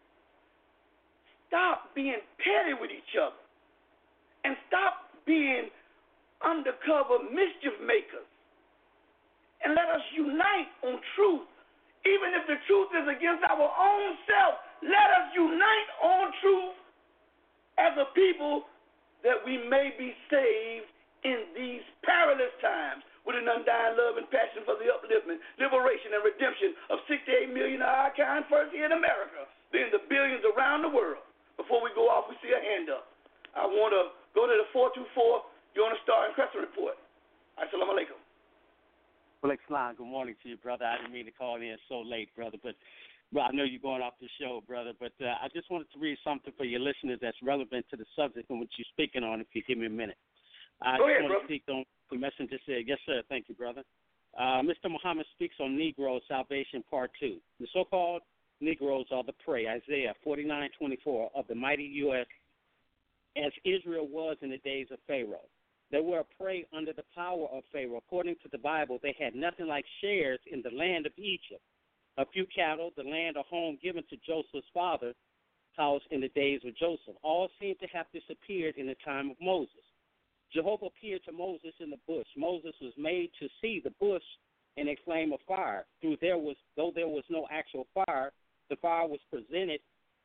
stop being petty with each other and stop being undercover mischief makers. And let us unite on truth. Even if the truth is against our own self, let us unite on truth as a people that we may be saved in these perilous times with an undying love and passion for the upliftment, liberation, and redemption of 6 to 8 million of our kind first here in America, then the billions around the world. Before we go off, we see a hand up. I want to go to the 424. You're on the Star and Crescent Report. Assalamu alaikum. Well, Islam, good morning to you, brother. I didn't mean to call in so late, brother, but I know you're going off the show, brother. But I just wanted to read something for your listeners that's relevant to the subject in which you're speaking on, if you give me a minute. I go just ahead, want brother. to speak on the messenger said. Yes, sir. Thank you, brother. Mr. Muhammad speaks on Negro salvation, part 2. The so-called Negroes are the prey, Isaiah 49:24, of the mighty U.S., as Israel was in the days of Pharaoh. They were a prey under the power of Pharaoh. According to the Bible, they had nothing like shares in the land of Egypt. A few cattle, the land or home given to Joseph's father house in the days of Joseph. All seem to have disappeared in the time of Moses. Jehovah appeared to Moses in the bush. Moses was made to see the bush in a flame of fire. Though there was no actual fire, the fire presented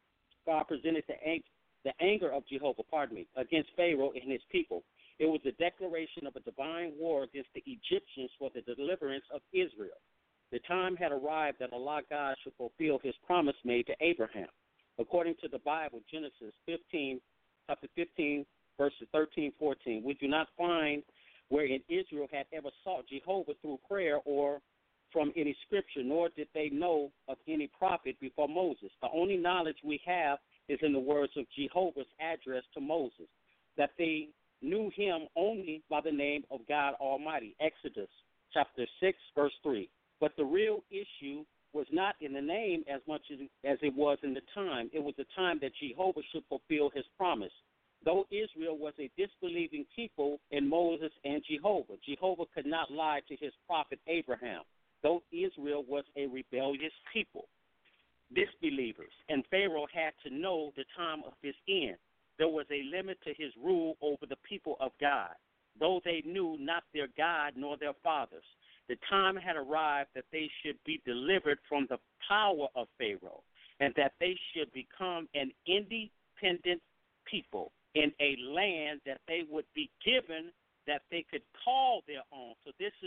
the anger of Jehovah, against Pharaoh and his people. It was a declaration of a divine war against the Egyptians for the deliverance of Israel. The time had arrived that Allah God should fulfill his promise made to Abraham. According to the Bible, Genesis 15, chapter 15, verses 13, 14, we do not find wherein Israel had ever sought Jehovah through prayer or from any scripture, nor did they know of any prophet before Moses. The only knowledge we have is in the words of Jehovah's address to Moses, that they knew him only by the name of God Almighty. Exodus chapter 6, verse 3. But the real issue was not in the name as much as it was in the time. It was the time that Jehovah should fulfill his promise. Though Israel was a disbelieving people in Moses and Jehovah, Jehovah could not lie to his prophet Abraham. Though Israel was a rebellious people, disbelievers, and Pharaoh had to know the time of his end. There was a limit to his rule over the people of God, though they knew not their God nor their fathers. The time had arrived that they should be delivered from the power of Pharaoh and that they should become an independent people in a land that they would be given that they could call their own. So this is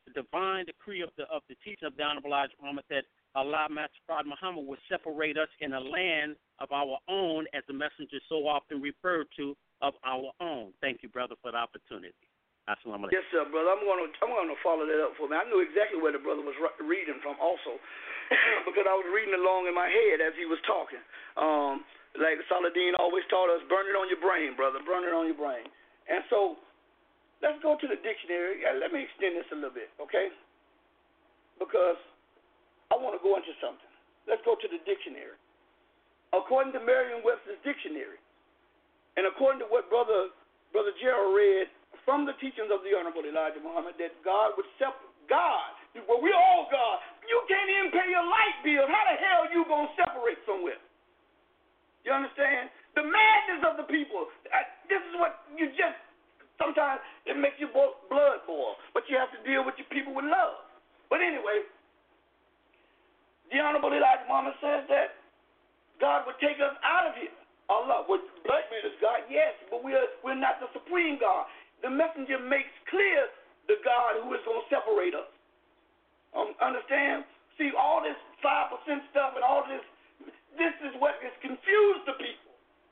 the divine decree of the teaching of the Honorable Elijah Muhammad that Allah, Master Prophet Muhammad, would separate us in a land of our own, as the messenger so often referred to, of our own. Thank you, brother, for the opportunity. Assalamu alaikum. Yes, sir, brother. I'm going to follow that up for me. I knew exactly where the brother was reading from also because I was reading along in my head as he was talking. Like Saladin always taught us, burn it on your brain, brother. Burn it on your brain. And so let's go to the dictionary. Let me extend this a little bit, okay? Because I want to go into something. Let's go to the dictionary. According to Merriam-Webster's dictionary, and according to what Brother Gerald read from the teachings of the Honorable Elijah Muhammad, that God would separate God. Well, we're all God. You can't even pay your light bill. How the hell you going to separate somewhere? You understand? The madness of the people. This is what you just, sometimes it makes your blood boil. But you have to deal with your people with love. But anyway, the Honorable Elijah Muhammad says that God would take us out of here. Allah, well, black man is God, yes, but we're not the supreme God. The messenger makes clear the God who is going to separate us. Understand? See, all this 5% stuff and all this is what has confused the people.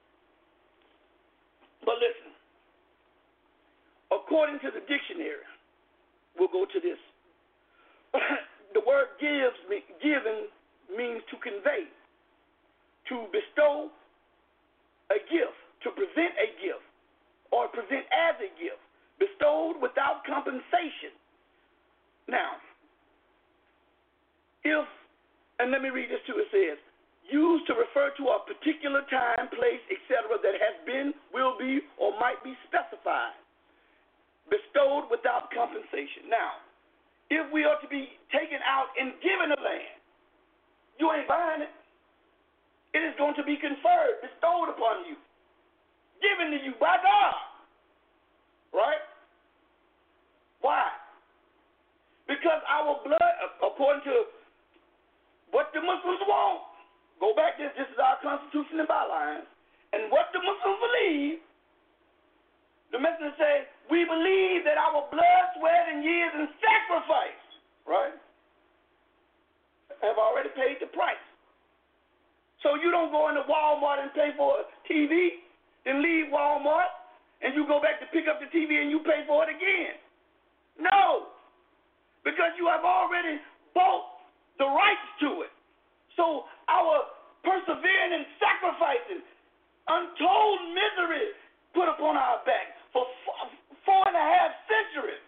But listen, according to the dictionary, we'll go to this. The word given means to convey, to bestow a gift, to present a gift, or present as a gift, bestowed without compensation. Now, and let me read this too, it says, used to refer to a particular time, place, etc. that has been, will be, or might be specified, bestowed without compensation. Now, if we are to be taken out and given a land, you ain't buying it. It is going to be conferred, bestowed upon you, given to you by God. Right? Why? Because our blood, according to what the Muslims want, go back, this is our constitution and bylines, and what the Muslims believe, the messenger says, we believe that our blood, sweat, and years and sacrifice, right, have already paid the price. So you don't go into Walmart and pay for a TV, then leave Walmart, and you go back to pick up the TV and you pay for it again. No, because you have already bought the rights to it. So our persevering and sacrificing, untold misery put upon our backs for 4.5 centuries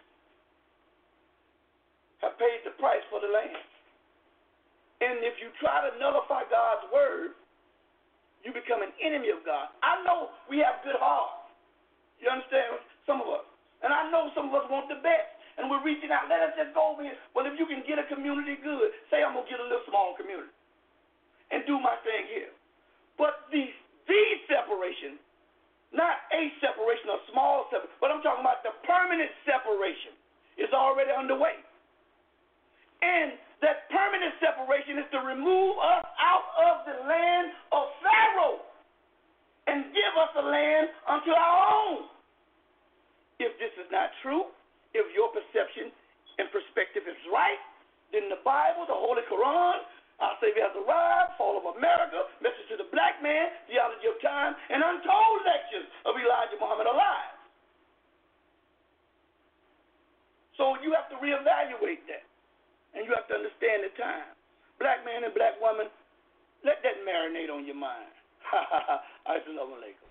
have paid the price for the land. And if you try to nullify God's word, you become an enemy of God. I know we have good hearts. You understand? Some of us. And I know some of us want the best. And we're reaching out. Let us just go over here. Well, if you can get a community good, say I'm going to get a little small community and do my thing here. But the separation, not a separation, a small separation, but I'm talking about the permanent separation is already underway. And that permanent separation is to remove us out of the land of Pharaoh and give us a land unto our own. If this is not true, if your perception and perspective is right, then the Bible, the Holy Quran, our Savior has arrived, Fall of America, Message to the Black Man, Theology of Time, and untold lectures of Elijah Muhammad alive. So you have to reevaluate that. And you have to understand the time. Black man and black woman, let that marinate on your mind. Assalamu alaikum.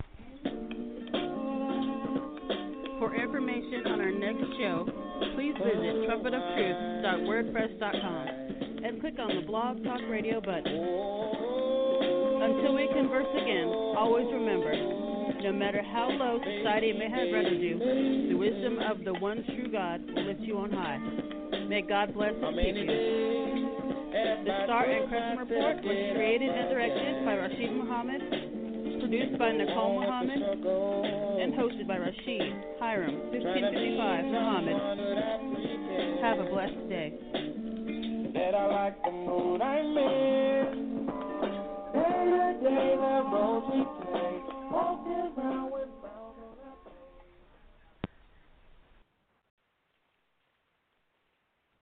For information on our next show, please visit trumpetoftruth.wordpress.com and click on the Blog Talk Radio button. Until we converse again, always remember, no matter how low society may have rendered you, the wisdom of the one true God will lift you on high. May God bless and keep you. The Star and Crescent Report was created and directed by Rashid Muhammad, produced by Nicole Muhammad, and hosted by Rashid Hiram, 1555 Muhammad. Have a blessed day. That I like the mood I'm in. Day the road we take, walking around with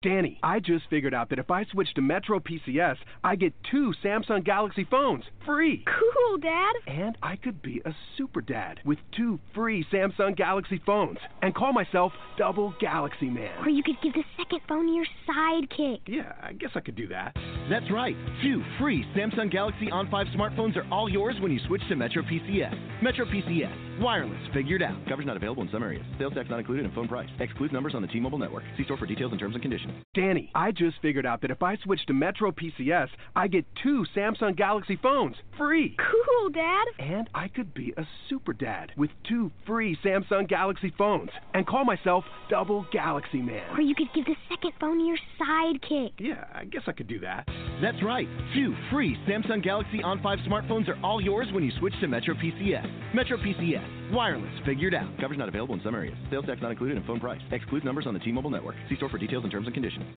Danny, I just figured out that if I switch to Metro PCS, I get 2 Samsung Galaxy phones free. Cool, Dad. And I could be a super dad with 2 free Samsung Galaxy phones and call myself Double Galaxy Man. Or you could give the second phone to your sidekick. Yeah, I guess I could do that. That's right. 2 free Samsung Galaxy On 5 smartphones are all yours when you switch to Metro PCS. Metro PCS. Wireless figured out. Coverage not available in some areas. Sales tax not included in phone price. Excludes numbers on the T-Mobile network. See store for details and terms and conditions. Danny, I just figured out that if I switch to Metro PCS, I get 2 Samsung Galaxy phones free. Cool, Dad. And I could be a super dad with 2 free Samsung Galaxy phones and call myself Double Galaxy Man. Or you could give the second phone to your sidekick. Yeah, I guess I could do that. That's right. 2 free Samsung Galaxy On 5 smartphones are all yours when you switch to Metro PCS. Metro PCS. Wireless figured out. Coverage not available in some areas. Sales tax not included in phone price. Excludes numbers on the T-Mobile network. See store for details and terms and conditions.